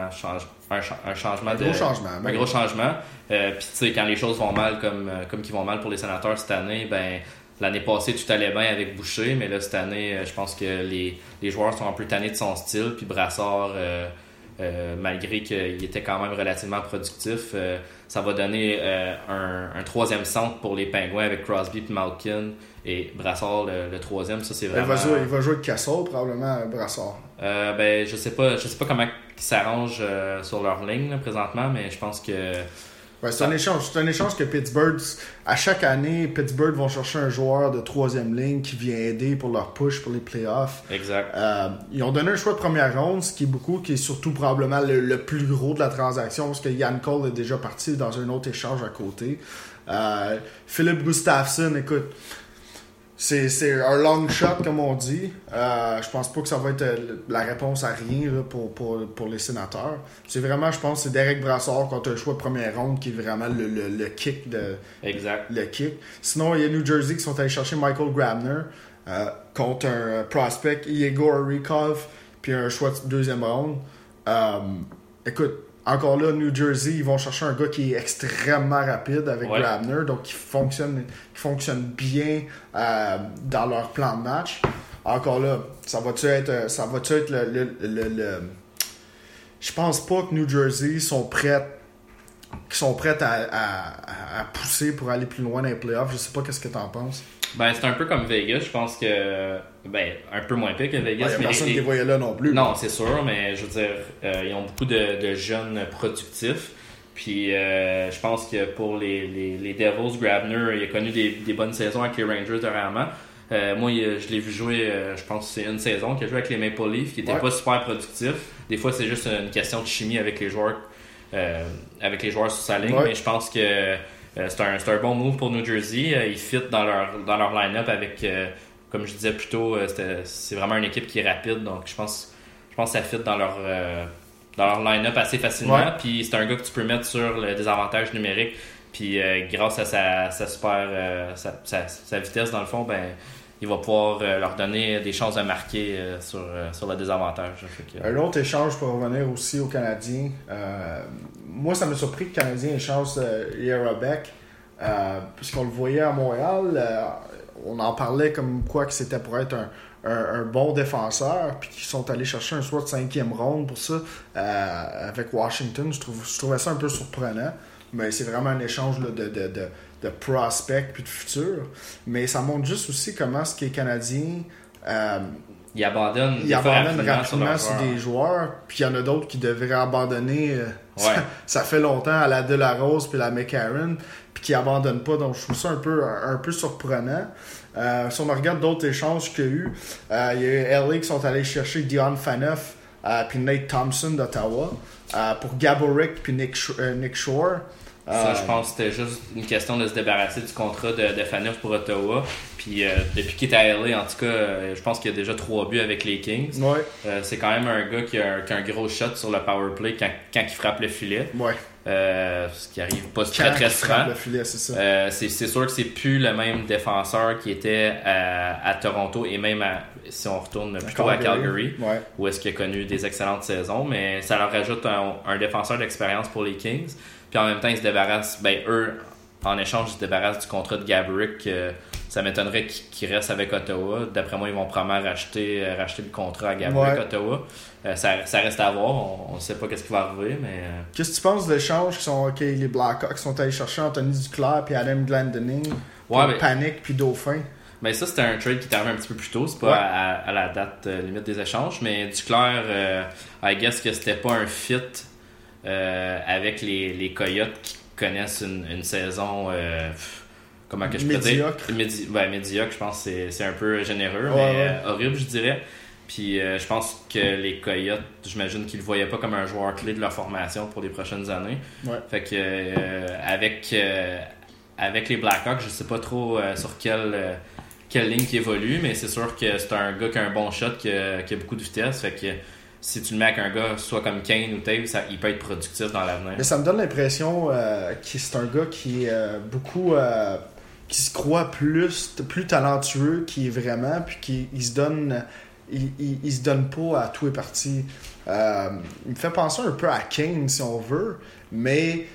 un gros changement. Puis tu sais, quand les choses vont mal, comme qui vont mal pour les Sénateurs cette année, ben l'année passée, tout allait bien avec Boucher, mais là, cette année, je pense que les joueurs sont un peu tannés de son style. Puis Brassard, malgré qu'il était quand même relativement productif, ça va donner un 3e centre pour les Pingouins avec Crosby puis Malkin et Brassard le 3e. Ça, c'est vraiment... Il va jouer avec Cassel, probablement, Brassard. Ben, je sais pas comment ils s'arrangent sur leur ligne là, présentement, mais je pense que... Ouais, c'est un échange que Pittsburgh, à chaque année, Pittsburgh vont chercher un joueur de 3e ligne qui vient aider pour leur push pour les playoffs. Exact. Ils ont donné un choix de première ronde, ce qui est surtout probablement le plus gros de la transaction, parce que Jan Cole est déjà parti dans un autre échange à côté. Philip Gustafsson, écoute, c'est un long shot, comme on dit. Je pense pas que ça va être la réponse à rien là, pour les Sénateurs. C'est vraiment, je pense, c'est Derek Brassard contre un choix de première ronde qui est vraiment le kick de... Exact. Le kick. Sinon, il y a New Jersey qui sont allés chercher Michael Grabner contre un prospect, Yegor Rykov, puis un choix de 2e ronde. écoute, encore là, New Jersey, ils vont chercher un gars qui est extrêmement rapide avec Grabner, donc qui fonctionne bien dans leur plan de match. Encore là, ça va-tu être le... Je pense pas que New Jersey sont prêts à pousser pour aller plus loin dans les playoffs. Je sais pas qu'est-ce que t'en penses. Ben, c'est un peu comme Vegas. Je pense que... un peu moins pire que Vegas. Il n'y a personne qui les voyait là non plus. Non, c'est sûr, mais je veux dire, ils ont beaucoup de jeunes productifs. Puis je pense que pour les Devils, Grabner, il a connu des bonnes saisons avec les Rangers dernièrement. Moi, je l'ai vu jouer, je pense que c'est une saison qu'il a joué avec les Maple Leafs, qui n'était pas super productif. Des fois, c'est juste une question de chimie avec les joueurs sur sa ligne. Mais je pense que c'est un bon move pour New Jersey. Ils fit dans leur line-up avec, comme je disais plus tôt, c'est vraiment une équipe qui est rapide. Donc, je pense que ça fit dans leur line-up assez facilement. Puis, c'est un gars que tu peux mettre sur le désavantage numérique. Puis, grâce à sa vitesse, dans le fond, il va pouvoir leur donner des chances de marquer sur le désavantage. Un autre échange pour revenir aussi aux Canadiens. Moi, ça m'a surpris que le Canadien échange Yarabek, puisqu'on le voyait à Montréal. On en parlait comme quoi que c'était pour être un bon défenseur, puis qu'ils sont allés chercher un choix de 5e ronde pour ça avec Washington. Je trouvais ça un peu surprenant. Mais c'est vraiment un échange là, de prospects puis de futur. Mais ça montre juste aussi comment ce qui est Canadien... ils abandonnent rapidement sur des joueurs. Puis il y en a d'autres qui devraient abandonner. Ça fait longtemps à la Delarose puis la McCarron. Puis qui abandonnent pas. Donc je trouve ça un peu surprenant. Si on regarde d'autres échanges qu'il y a eu, il y a eu LA qui sont allés chercher Dion Phaneuf puis Nate Thompson d'Ottawa pour Gaborik puis Nick Shore. Ça, je pense que c'était juste une question de se débarrasser du contrat de Phaneuf pour Ottawa. Puis depuis qu'il est à LA, en tout cas, je pense qu'il y a déjà 3 buts avec les Kings. C'est quand même un gars qui a un gros shot sur le power play quand il frappe le filet. Ce qui arrive pas très souvent. C'est sûr que c'est plus le même défenseur qui était à Toronto et même si on retourne plutôt à Calgary, où est-ce qu'il a connu des excellentes saisons. Mais ça leur rajoute un défenseur d'expérience pour les Kings. Puis en même temps, ils se débarrassent, eux, en échange, ils se débarrassent du contrat de Gaborik. Ça m'étonnerait qu'ils restent avec Ottawa. D'après moi, ils vont probablement racheter le contrat à Gaborik Ottawa. Ça reste à voir. On ne sait pas qu'est-ce qui va arriver, mais... Qu'est-ce que tu penses de l'échange les Blackhawks sont allés chercher Anthony Duclair puis Adam Glendening pour Panic puis Dauphin? Mais ça, c'était un trade qui est arrivé un petit peu plus tôt. C'est pas à la date limite des échanges. Mais Duclair, I guess que c'était pas un fit... avec les Coyotes qui connaissent une saison comment que je peux dire médiocre, je pense que c'est un peu généreux, mais horrible, je dirais. Puis je pense que les Coyotes, j'imagine qu'ils le voyaient pas comme un joueur clé de leur formation pour les prochaines années. Fait que avec les Blackhawks, je sais pas trop sur quelle ligne qui évolue, mais c'est sûr que c'est un gars qui a un bon shot, qui a beaucoup de vitesse. Fait que si tu le mets avec un gars, soit comme Kane ou Taves, il peut être productif dans l'avenir. Mais ça me donne l'impression que c'est un gars qui est beaucoup... qui se croit plus talentueux qu'il est vraiment, puis il se donne pas à tout et parti. Il me fait penser un peu à Kane, si on veut, mais...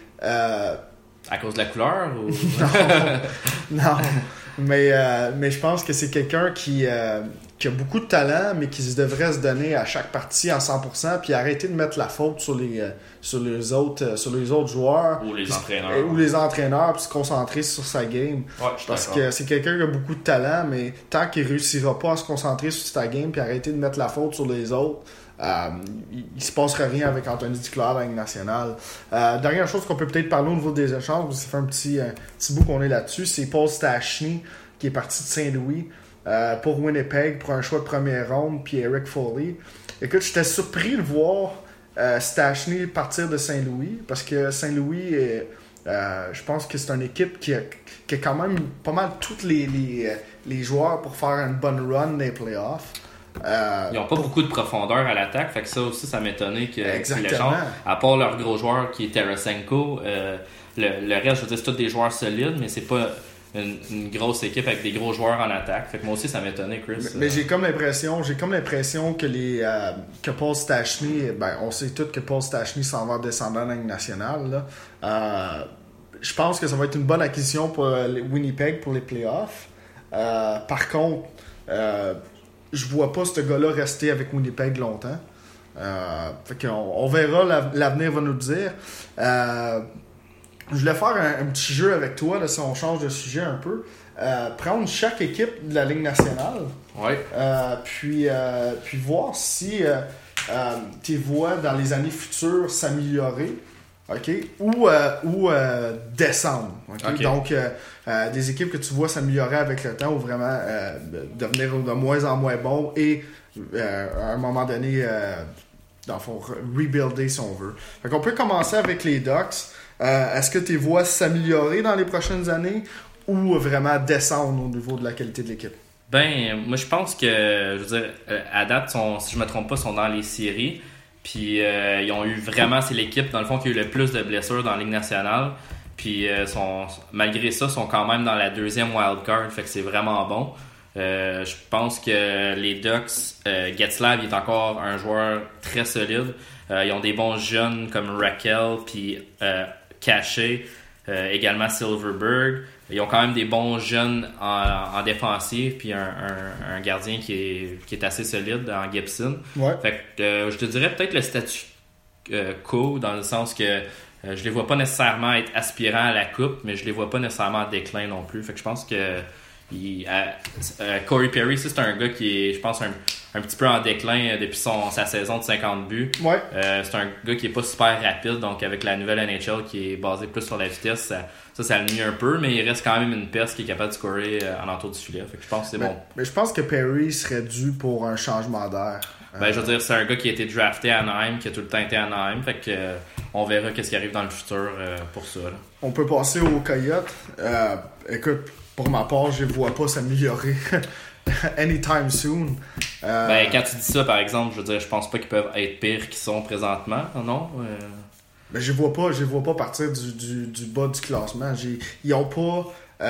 À cause de la couleur? Ou... non. Mais je pense que c'est quelqu'un qui a beaucoup de talent, mais qui devrait se donner à chaque partie à 100%, puis arrêter de mettre la faute sur les autres joueurs. Ou les entraîneurs. Ou les entraîneurs, puis se concentrer sur sa game. Parce que c'est quelqu'un qui a beaucoup de talent, mais tant qu'il réussira pas à se concentrer sur sa game, puis arrêter de mettre la faute sur les autres, il se passera rien avec Anthony Duclair dans la Ligue nationale. Dernière chose qu'on peut peut-être parler au niveau des échanges, ça fait un petit bout qu'on est là-dessus, c'est Paul Stastny qui est parti de Saint-Louis pour Winnipeg pour un choix de première ronde, puis Eric Foley. Écoute, j'étais surpris de voir Stastny partir de Saint-Louis, parce que Saint-Louis je pense que c'est une équipe qui a quand même pas mal tous les joueurs pour faire une bonne run des playoffs. Ils n'ont pas beaucoup de profondeur à l'attaque, fait que ça aussi, ça m'étonnait que les gens, à part leur gros joueur qui est Tarasenko, le reste, je veux dire, c'est tous des joueurs solides, mais c'est pas une grosse équipe avec des gros joueurs en attaque. Fait que moi aussi, ça m'étonnait, Chris. Mais j'ai comme l'impression que que Paul Stastny, on sait tous que Paul Stastny s'en va descendre dans la Ligue nationale. Là. Je pense que ça va être une bonne acquisition pour Winnipeg pour les playoffs. Par contre, je vois pas ce gars-là rester avec Winnipeg longtemps. Fait qu'on on verra, l'avenir va nous le dire. Je voulais faire un petit jeu avec toi, là, si on change de sujet un peu. Prendre chaque équipe de la Ligue nationale. Ouais. Puis voir si tu vois dans les années futures s'améliorer. Okay? Ou descendre. Okay? Okay. Donc, des équipes que tu vois s'améliorer avec le temps ou vraiment devenir de moins en moins bon et à un moment donné, dans le fond, rebuilder si on veut. Fait qu'on peut commencer avec les Ducks. Est-ce que tu les vois s'améliorer dans les prochaines années ou vraiment descendre au niveau de la qualité de l'équipe? Moi je pense que, je veux dire, à date, si je me trompe pas, sont dans les séries. Puis ils ont eu vraiment, c'est l'équipe dans le fond qui a eu le plus de blessures dans la Ligue nationale. Puis malgré ça, sont quand même dans la deuxième wildcard. Fait que c'est vraiment bon. Je pense que les Ducks, Getzlaf est encore un joueur très solide. Ils ont des bons jeunes comme Raquel, puis Caché, également Silverberg. Ils ont quand même des bons jeunes en défensive, puis un gardien qui est assez solide en Gibson. Ouais. Fait que je te dirais peut-être le statu quo, dans le sens que je les vois pas nécessairement être aspirants à la coupe, mais je les vois pas nécessairement en déclin non plus. Fait que je pense que Corey Perry, c'est un gars qui est, je pense, un petit peu en déclin depuis sa saison de 50 buts. Ouais. C'est un gars qui est pas super rapide, donc avec la nouvelle NHL qui est basée plus sur la vitesse, ça le nuit un peu, mais il reste quand même une peste qui est capable de scorer en entour du filet. Fait que je pense que c'est bon. Mais je pense que Perry serait dû pour un changement d'air. Je veux dire, c'est un gars qui a été drafté à Anaheim, qui a tout le temps été à Anaheim. Fait que on verra qu'est-ce qui arrive dans le futur pour ça. Là. On peut passer aux Coyotes. Écoute, pour ma part, je ne vois pas s'améliorer anytime soon. Quand tu dis ça, par exemple, je veux dire, je pense pas qu'ils peuvent être pires qu'ils sont présentement, non? Mais je vois pas partir du bas du classement. Ils ont pas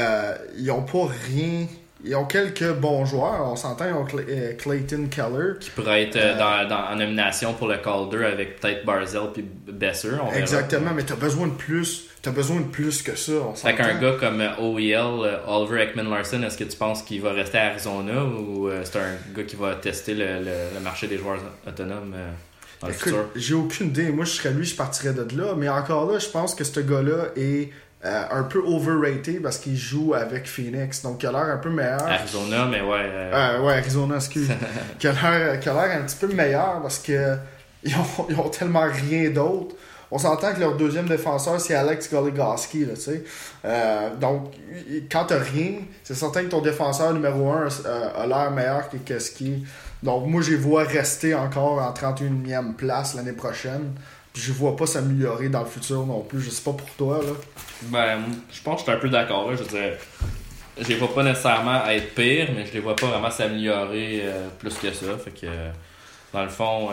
rien. Ils ont quelques bons joueurs. On s'entend, ils ont Clayton Keller. Qui pourrait être en nomination pour le Calder avec peut-être Barzell puis Besser. Exactement, mais t'as besoin de plus. T'as besoin de plus que ça. On fait qu'un gars comme OEL, Oliver Ekman-Larsson, est-ce que tu penses qu'il va rester à Arizona ou c'est un gars qui va tester le marché des joueurs autonomes dans le futur? J'ai aucune idée. Moi, je serais lui, je partirais de là. Mais encore là, je pense que ce gars-là est un peu overrated parce qu'il joue avec Phoenix. Donc, il a l'air un peu meilleur. Arizona, mais ouais. Ouais, Arizona, excuse. qui a l'air un petit peu meilleur parce que ils ont tellement rien d'autre. On s'entend que leur deuxième défenseur, c'est Alex Goligoski, là, tu sais. Donc, quand t'as rien, c'est certain que ton défenseur numéro 1 a l'air meilleur que Keski. Donc, moi, je les vois rester encore en 31e place l'année prochaine. Puis, je les vois pas s'améliorer dans le futur non plus. Je sais pas pour toi, là. Je pense que je suis un peu d'accord, là. Je veux dire, je les vois pas nécessairement être pires, mais je les vois pas vraiment s'améliorer plus que ça. Fait que, dans le fond...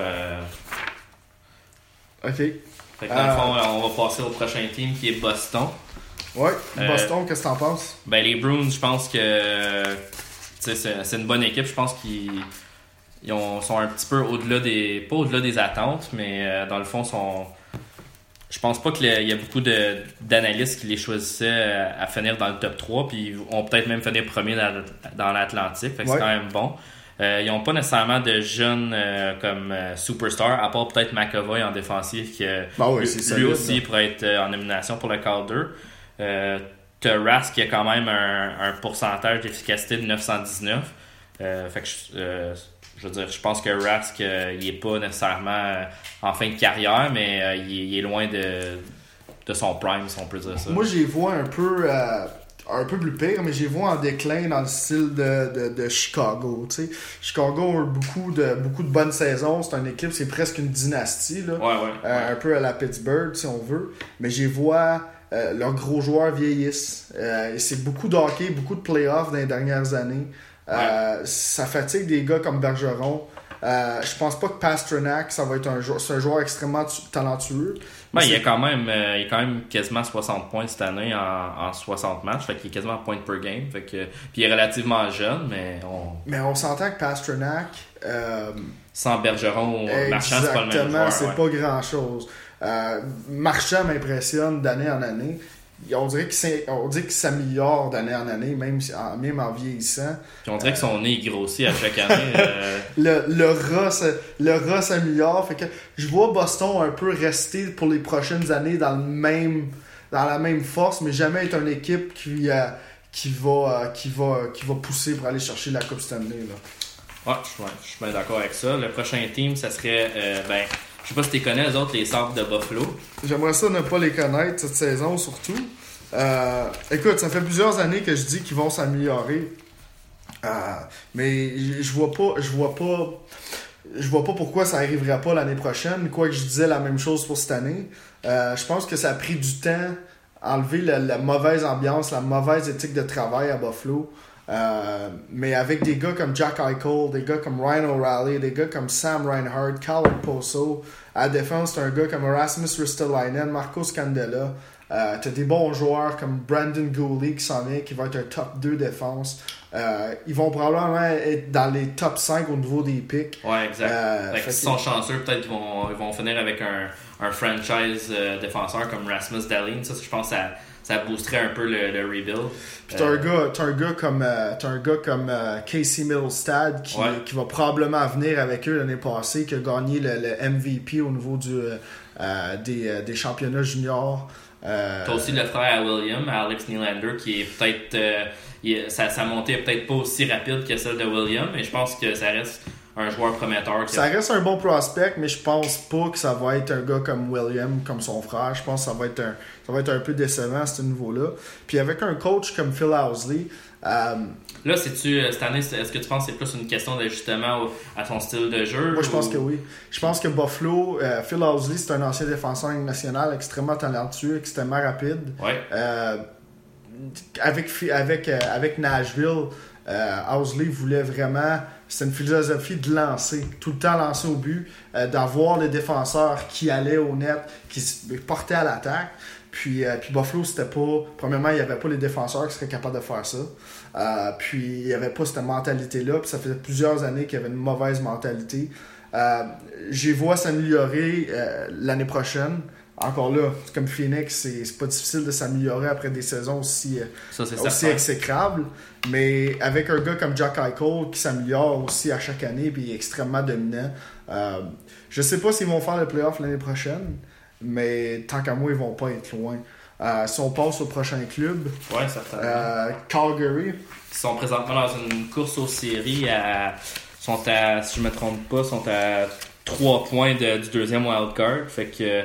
OK. Fait que dans le fond, on va passer au prochain team qui est Boston. Ouais, Boston, qu'est-ce que t'en penses? Les Bruins, je pense que c'est une bonne équipe. Je pense qu'ils sont un petit peu au-delà des... Pas au-delà des attentes, mais dans le fond, je pense pas qu'il y a beaucoup d'analystes qui les choisissaient à finir dans le top 3, puis ils ont peut-être même fini premier dans l'Atlantique. Fait que c'est quand même bon. Ils n'ont pas nécessairement de jeunes comme superstar, à part peut-être McAvoy en défensif, qui lui aussi pourrait être en nomination pour le Calder. T'as Rask qui a quand même un pourcentage d'efficacité de 919. Fait que je veux dire, je pense que Rask il est pas nécessairement en fin de carrière, mais il est loin de son prime, si on peut dire ça. Moi, j'y vois un peu plus pire, mais j'y vois en déclin dans le style de Chicago. T'sais. Chicago a beaucoup de bonnes saisons. C'est une équipe, c'est presque une dynastie. Là. Ouais. Un peu à la Pittsburgh, si on veut. Mais j'y vois leurs gros joueurs vieillissent. C'est beaucoup de hockey, beaucoup de playoffs dans les dernières années. Ça fatigue des gars comme Bergeron. Je pense pas que Pastrnak, ça va être c'est un joueur extrêmement talentueux. Ben, il y a quand même quasiment 60 points cette année en 60 matchs. Fait qu'il est quasiment point per game. Fait que, puis il est relativement jeune, mais on s'entend que Pastrnak... sans Bergeron ou Marchand, c'est pas le même joueur. C'est pas grand-chose. Marchand m'impressionne d'année en année. On dirait qu'il s'améliore d'année en année, même en vieillissant. Puis on dirait que son nez grossit à chaque année. Le rat s'améliore. Fait que je vois Boston un peu rester pour les prochaines années dans la même force, mais jamais être une équipe qui va pousser pour aller chercher la Coupe Stanley. Là. Ouais, je suis bien d'accord avec ça. Le prochain team, ça serait... je sais pas si tu les connais, eux autres, les Sabres de Buffalo. J'aimerais ça ne pas les connaître cette saison, surtout. Écoute, ça fait plusieurs années que je dis qu'ils vont s'améliorer. Mais je vois pas pourquoi ça arriverait pas l'année prochaine. Quoique je disais la même chose pour cette année. Je pense que ça a pris du temps à enlever la mauvaise ambiance, la mauvaise éthique de travail à Buffalo. Mais avec des gars comme Jack Eichel, des gars comme Ryan O'Reilly, des gars comme Sam Reinhart, Carl Poso, à la défense, t'as un gars comme Rasmus Ristolainen, Marco Scandella. T'as des bons joueurs comme Brandon Gooley qui s'en vient, qui va être un top 2 défense. Ils vont probablement être dans les top 5 au niveau des picks. Ouais, exact. S'ils sont chanceux, peut-être qu'ils vont finir avec un franchise défenseur comme Rasmus Dahlin. Ça, je pense que ça boosterait un peu le rebuild. Puis t'as un gars comme Casey Middlestad qui va probablement venir avec eux l'année passée, qui a gagné le MVP au niveau des championnats juniors. T'as aussi le frère à William, Alex Nylander, qui est peut-être... sa montée est peut-être pas aussi rapide que celle de William, mais je pense que ça reste un joueur prometteur. Ça reste un bon prospect, mais je pense pas que ça va être un gars comme William, comme son frère. Je pense que ça va être un peu décevant à ce niveau-là. Puis avec un coach comme Phil Housley... Là, cette année, est-ce que tu penses que c'est plus une question d'ajustement à son style de jeu? Moi, je pense que oui. Je pense que Buffalo, Phil Housley, c'est un ancien défenseur national extrêmement talentueux, extrêmement rapide. Ouais. Avec Nashville, Housley voulait vraiment... C'était une philosophie de lancer, tout le temps lancer au but, d'avoir les défenseurs qui allaient au net, qui se portaient à l'attaque. Puis Buffalo, c'était pas... Premièrement, il n'y avait pas les défenseurs qui seraient capables de faire ça. Puis il n'y avait pas cette mentalité-là. Puis ça faisait plusieurs années qu'il y avait une mauvaise mentalité. J'y vois s'améliorer l'année prochaine. Encore là, comme Phoenix, c'est pas difficile de s'améliorer après des saisons aussi exécrables. Mais avec un gars comme Jack Eichel qui s'améliore aussi à chaque année et est extrêmement dominant, je sais pas s'ils vont faire le playoff l'année prochaine, mais tant qu'à moi, ils vont pas être loin. Si on passe au prochain club, ouais, certainement. Calgary. Ils sont présentement dans une course aux séries si je me trompe pas, sont à 3 points du deuxième wildcard. Fait que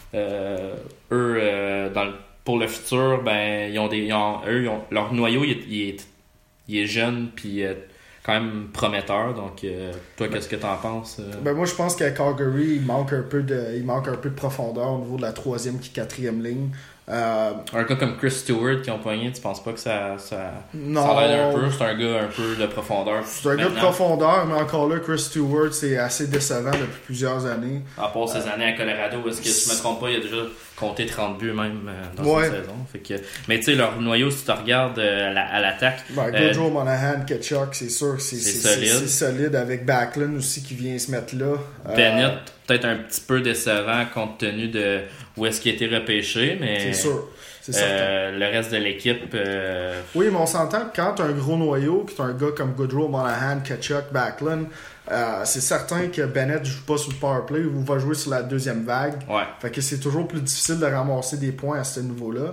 eux, pour le futur, ben leur noyau il est jeune puis quand même prometteur. Donc toi, qu'est-ce que t'en penses? Ben moi, je pense qu'à Calgary, il manque un peu de profondeur au niveau de la 3e et 4e ligne. Un gars comme Chris Stewart qui ont pogné, tu penses pas que ça non, l'aide un peu? C'est un gars un peu de profondeur. C'est un gars de profondeur, mais encore là, Chris Stewart, c'est assez décevant depuis plusieurs années. À part ces années à Colorado, est-ce que si je me trompe pas, il a déjà compté 30 buts même dans cette saison. Fait que, mais tu sais, leur noyau, si tu regardes à l'attaque... Gaudreau, Monahan, Ketchuk, c'est sûr que c'est solide avec Backlund aussi qui vient se mettre là. Bennett, peut-être un petit peu décevant compte tenu de où est-ce qu'il a été repêché, mais... C'est sûr. C'est certain. Le reste de l'équipe... Oui, mais on s'entend que quand tu as un gros noyau, que tu as un gars comme Gaudreau, Monahan, Ketchuk, Backlund, c'est certain que Bennett ne joue pas sur le powerplay ou va jouer sur la deuxième vague. Ouais. Fait que c'est toujours plus difficile de ramasser des points à ce niveau-là.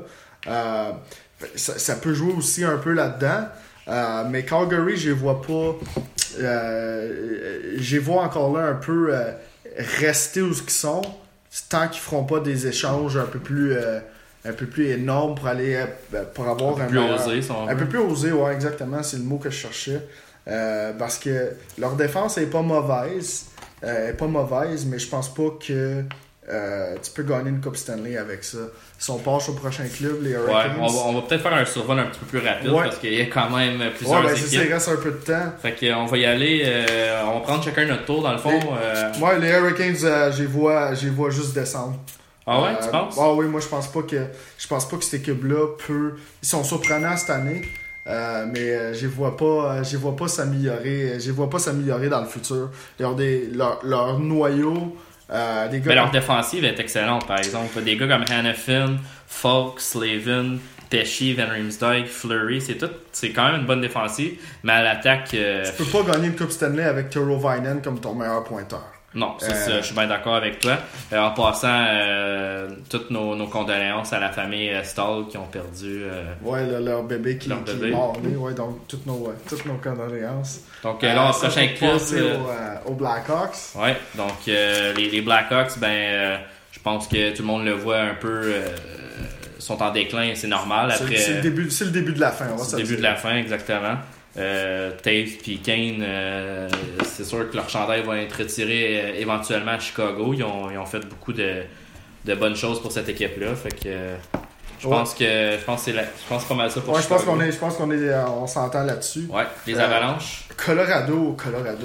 Ça peut jouer aussi un peu là-dedans. Mais Calgary, je les vois pas... je les vois encore là un peu rester où ils sont, tant qu'ils feront pas des échanges un peu plus énormes pour aller pour avoir un peu plus osé, ouais, exactement, c'est le mot que je cherchais. Parce que leur défense est pas mauvaise, mais je pense pas que tu peux gagner une Coupe Stanley avec ça. Si on passe au prochain club, les Ouais, Hurricanes... on va peut-être faire un survol un petit peu plus rapide parce qu'il y a quand même plusieurs ben équipes. c'est ça, il reste un peu de temps. Fait qu'on va y aller, on va prendre chacun notre tour dans le fond. Moi, les Hurricanes, j'y vois juste descendre. Ah ouais, tu penses? Ah oui, moi je pense pas que cette équipe-là peut... Ils sont surprenants cette année. Mais je vois pas s'améliorer. Je vois pas s'améliorer dans le futur. Ils ont leur noyau. Des gars mais leur défensive est excellente, par exemple. Des gars comme Hanifin, Falk, Slavin, Pesci, Van Riemsdyk, Fleury, c'est quand même une bonne défensive. Mais à l'attaque... Tu peux pas gagner une Coupe Stanley avec Turo Väinö comme ton meilleur pointeur. Non, ça, je suis bien d'accord avec toi. En passant, toutes nos condoléances à la famille Stahl qui ont perdu... leur bébé qui est mort. Ouais, donc, toutes nos condoléances. Donc là, en prochain club... aux Blackhawks. Ouais, donc les Blackhawks, je pense que tout le monde le voit un peu... sont en déclin, c'est normal. Après, c'est le début de la fin. C'est le début de la fin, exactement. Taves puis Kane, c'est sûr que leur chandail va être retiré éventuellement à Chicago. Ils ont fait beaucoup de bonnes choses pour cette équipe-là. Fait que je pense que c'est pas mal ça pour Chicago. Je pense qu'on s'entend là-dessus. Ouais, les Avalanches. Colorado.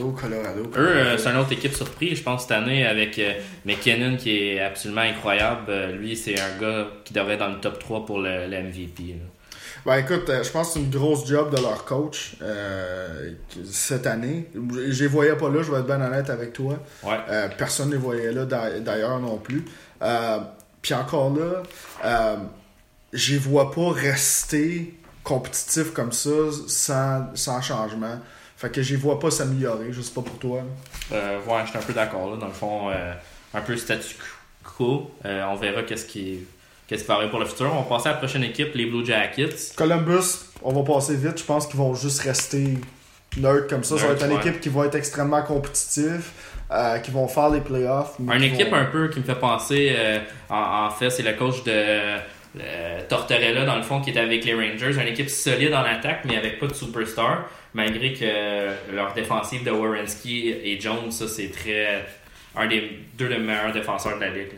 Eux, c'est une autre équipe surprise, je pense, cette année, avec McKinnon qui est absolument incroyable. Lui, c'est un gars qui devrait être dans le top 3 pour le MVP. Là. Ben écoute, je pense que c'est une grosse job de leur coach cette année. Je les voyais pas là, je vais être bien honnête avec toi. Ouais. Personne ne les voyait là d'ailleurs non plus. Puis encore là, je les vois pas rester compétitifs comme ça sans changement. Fait que je les vois pas s'améliorer, je sais pas pour toi. Ouais, je suis un peu d'accord là. Dans le fond, un peu statu quo. On verra qu'est-ce qui va arriver pour le futur. On va passer à la prochaine équipe, les Blue Jackets. Columbus, on va passer vite. Je pense qu'ils vont juste rester neutres comme ça. Ça va être une équipe qui va être extrêmement compétitive, qui vont faire les playoffs. Une équipe un peu qui me fait penser, en fait, c'est le coach de Tortorella, dans le fond, qui était avec les Rangers. Une équipe solide en attaque, mais avec pas de superstar. Malgré que leur défensive de Werenski et Jones, ça, c'est un des deux des meilleurs défenseurs de la ligue.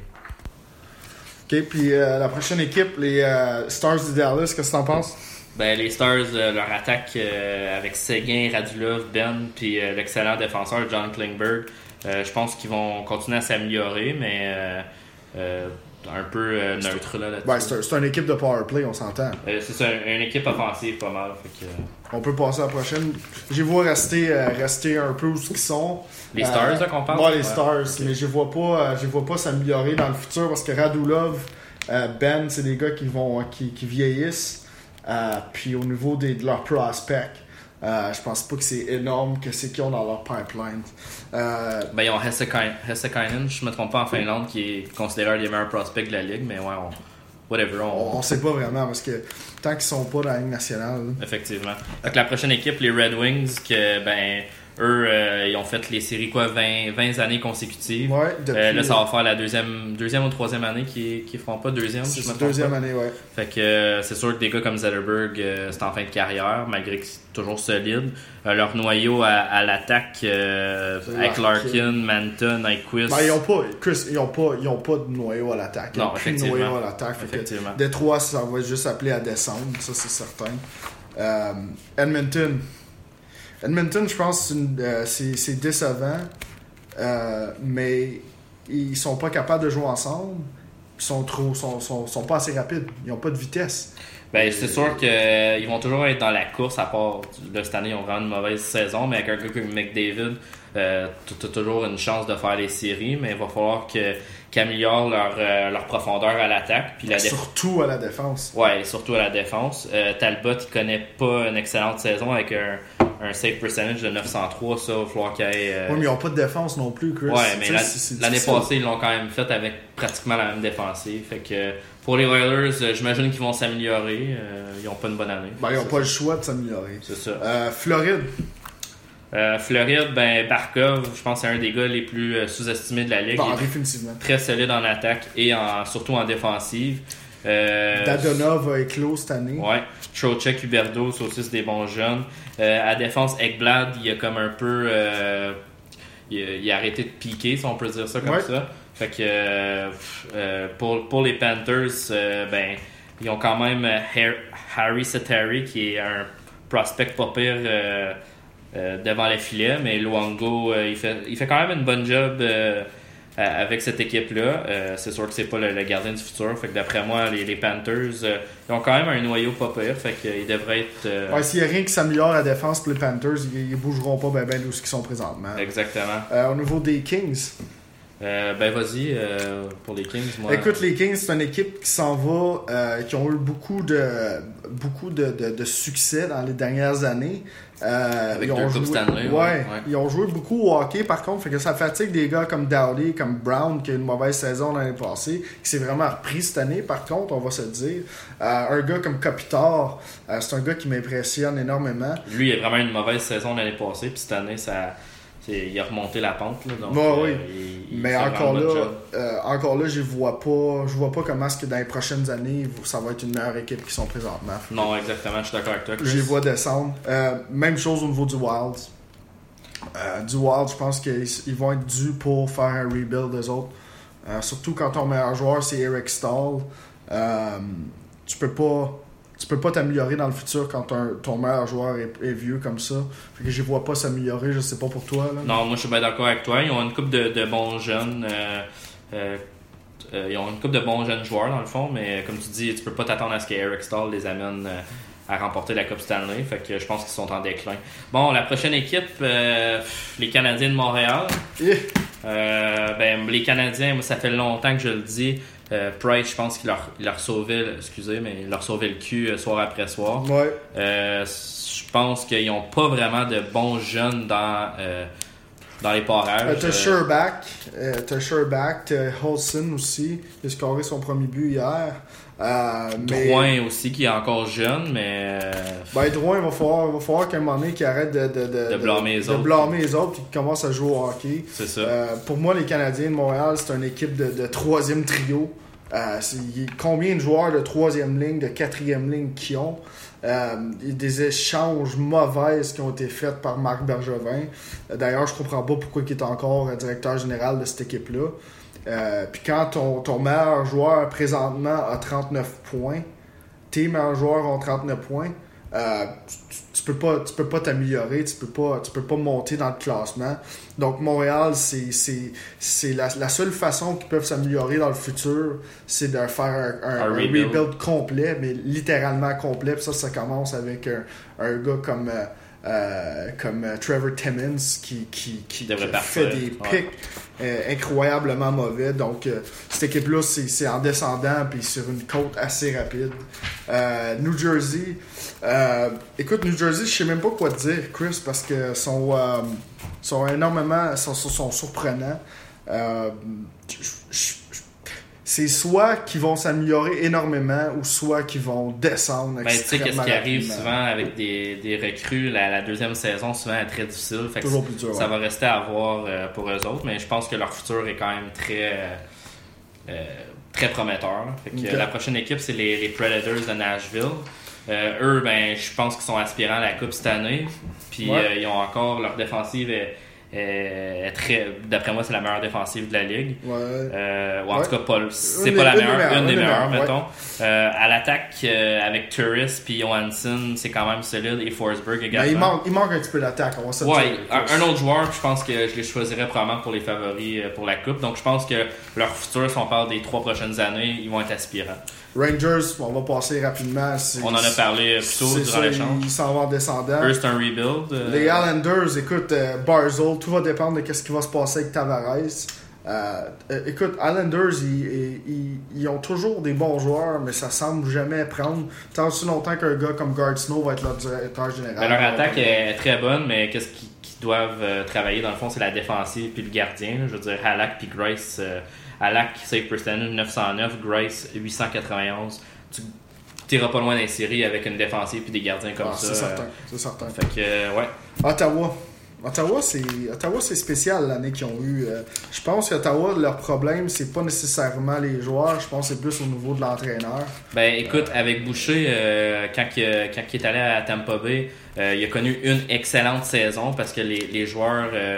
OK, puis la prochaine équipe, les Stars de Dallas, qu'est-ce que t'en penses? Les Stars, leur attaque avec Seguin, Radulov, Ben, puis l'excellent défenseur John Klingberg, je pense qu'ils vont continuer à s'améliorer, mais un peu neutre là, là-dessus. C'est une équipe de powerplay, on s'entend. C'est ça, une équipe offensive pas mal. Fait que, on peut passer à la prochaine. Je les vois rester un peu où ils sont. Les Stars, là, qu'on parle? Ouais, les Stars, okay. Mais je les vois pas s'améliorer dans le futur parce que Radulov, Ben, c'est des gars qui vieillissent. Puis au niveau de leurs prospects, je pense pas que c'est énorme que c'est qu'ils ont dans leur pipeline. Ils ont Hessekainen, je me trompe pas, en Finlande, qui est considéré un des meilleurs prospects de la ligue, mais ouais, on sait pas vraiment parce que tant qu'ils sont pas dans la Ligue nationale. Effectivement. Donc la prochaine équipe, les Red Wings, eux, ils ont fait les séries 20 années consécutives. Ouais, depuis, là, ça va faire la deuxième ou troisième année qu'ils feront pas deuxième. C'est la deuxième année, ouais. Fait que c'est sûr que des gars comme Zetterberg, c'est en fin de carrière, malgré que c'est toujours solide. Leur noyau à l'attaque avec Larkin, Manton, Nyquist. Ils ont pas de noyau à l'attaque. Non, effectivement. Noyau à l'attaque. Effectivement. Détroit, ça va juste appeler à descendre, ça c'est certain. Edmonton, je pense c'est décevant, mais ils sont pas capables de jouer ensemble. Ils sont pas assez rapides. Ils ont pas de vitesse. C'est sûr qu'ils vont toujours être dans la course, à part de cette année, ils ont vraiment une mauvaise saison, mais avec un gars comme McDavid, t'as toujours une chance de faire les séries, mais il va falloir qu'ils améliorent leur profondeur à l'attaque. Puis surtout à la défense. Ouais, surtout à la défense. Talbot, il connaît pas une excellente saison avec un save percentage de 903, ça, il va falloir qu'il y ait... Oui, mais ils n'ont pas de défense non plus, Chris. Ouais, mais l'année passée, ils l'ont quand même fait avec pratiquement la même défensive. Fait que pour les Oilers, j'imagine qu'ils vont s'améliorer. Ils n'ont pas une bonne année. Ils n'ont pas le choix de s'améliorer. C'est ça. Floride, Barkov, je pense que c'est un des gars les plus sous-estimés de la ligue. Définitivement. Très solide en attaque et surtout en défensive. Dadonov a éclos cette année. Ouais. Trocheck, Huberdeau, c'est aussi des bons jeunes. À défense, Ekblad, il a comme un peu... il a arrêté de piquer, si on peut dire ça comme ça. Fait que pour les Panthers, ils ont quand même Harry Sateri qui est un prospect pas pire devant les filets, mais Luongo il fait quand même une bonne job avec cette équipe-là. C'est sûr que c'est pas le gardien du futur. Fait que d'après moi, les Panthers ils ont quand même un noyau pas pire. Fait qu'ils devraient être. Ouais, s'il n'y a rien qui s'améliore à la défense pour les Panthers, ils bougeront pas ben d'où ils sont présentement. Exactement. Au niveau des Kings. Vas-y pour les Kings. Moi. Écoute, les Kings, c'est une équipe qui s'en va, qui ont eu beaucoup de succès dans les dernières années. Avec deux Coupes Stanley. Ouais, ils ont joué beaucoup au hockey, par contre, fait que ça fatigue des gars comme Dowdy, comme Brown, qui a eu une mauvaise saison l'année passée, qui s'est vraiment repris cette année, par contre, on va se le dire. Un gars comme Kopitar, c'est un gars qui m'impressionne énormément. Lui, il a vraiment une mauvaise saison l'année passée, puis cette année, il a remonté la pente. Là, donc, oui. Mais encore là, je vois pas comment est-ce que dans les prochaines années, ça va être une meilleure équipe qu'ils sont présentement. Non, exactement, je suis d'accord avec toi, Chris. Je les vois descendre. Même chose au niveau du Wild. Je pense qu'ils vont être dus pour faire un rebuild des autres. Surtout quand ton meilleur joueur, c'est Eric Stahl. Tu peux pas t'améliorer dans le futur quand ton meilleur joueur est vieux comme ça. Fait que je vois pas s'améliorer, je sais pas pour toi. Là. Non, moi je suis bien d'accord avec toi. Ils ont une couple de bons jeunes. Ils ont une couple de bons jeunes joueurs dans le fond, mais comme tu dis, tu peux pas t'attendre à ce qu'Eric Stahl les amène à remporter la Coupe Stanley. Fait que je pense qu'ils sont en déclin. Bon, la prochaine équipe, les Canadiens de Montréal. Les Canadiens, moi ça fait longtemps que je le dis. Price, je pense qu'il leur sauvait, il leur sauvait le cul soir après soir. Ouais. Je pense qu'ils n'ont pas vraiment de bons jeunes dans les parages. T'as Sherback, t'as Holson aussi, qui a scoré son premier but hier. Drouin aussi, qui est encore jeune, mais... Drouin, il va falloir qu'à un moment donné, qu'il arrête de blâmer les autres et qu'il commence à jouer au hockey. C'est ça. Pour moi, les Canadiens de Montréal, c'est une équipe de troisième trio. Combien de joueurs de troisième ligne, de quatrième ligne qu'ils ont? Des échanges mauvaises qui ont été faits par Marc Bergevin. D'ailleurs, je comprends pas pourquoi il est encore directeur général de cette équipe-là. Puis quand ton meilleur joueur présentement a 39 points, tes meilleurs joueurs ont 39 points, tu peux pas t'améliorer, tu peux pas monter dans le classement. Donc Montréal, c'est la seule façon qu'ils peuvent s'améliorer dans le futur, c'est de faire un rebuild complet, mais littéralement complet. Puis ça commence avec un gars comme Trevor Timmins qui fait des pics incroyablement mauvais. Donc cette équipe-là, c'est en descendant puis sur une côte assez rapide. New Jersey, écoute, New Jersey, je sais même pas quoi te dire, Chris, parce que sont surprenants. C'est soit qu'ils vont s'améliorer énormément ou soit qu'ils vont descendre extrêmement. Tu sais qu'est-ce qui arrive souvent avec des recrues, la deuxième saison souvent est très difficile. Fait toujours plus dur. Ça va rester à voir pour eux autres, mais je pense que leur futur est quand même très prometteur. Fait que, la prochaine équipe, c'est les Predators de Nashville. Eux, je pense qu'ils sont aspirants à la Coupe cette année. Puis ils ont encore leur défensive d'après moi, c'est la meilleure défensive de la ligue. Ou en tout cas, c'est pas la meilleure, une des meilleures, mettons. À l'attaque, avec Turris puis Johansson, c'est quand même solide. Et Forsberg également. Il manque un petit peu d'attaque, on va se dire. Un autre joueur, je pense que je les choisirais probablement pour les favoris pour la Coupe. Donc, je pense que leur futur, si on parle des 3 prochaines années, ils vont être aspirants. Rangers, on va passer rapidement. On en a parlé plus tôt durant l'échange. Ils s'en vont en descendant. Eux, c'est un rebuild. Les Islanders, écoute, Barzal, tout va dépendre de ce qui va se passer avec Tavares. Écoute, Islanders, ils ont toujours des bons joueurs, mais ça semble jamais prendre. Tant aussi longtemps qu'un gars comme Gard Snow va être leur directeur général. Leur attaque est très bonne, mais qu'est-ce qu'ils doivent travailler, dans le fond, c'est la défensive puis le gardien. Je veux dire, Halak puis Grace. Halak, save percentage 909, Grace 891. Tu n'iras pas loin dans les séries avec une défensive puis des gardiens comme ça. C'est certain. Fait que, ouais. Ottawa, c'est spécial l'année qu'ils ont eu. Je pense qu'Ottawa, leur problème, c'est pas nécessairement les joueurs. Je pense que c'est plus au niveau de l'entraîneur. Écoute, avec Boucher, quand il est allé à Tampa Bay, il a connu une excellente saison parce que les joueurs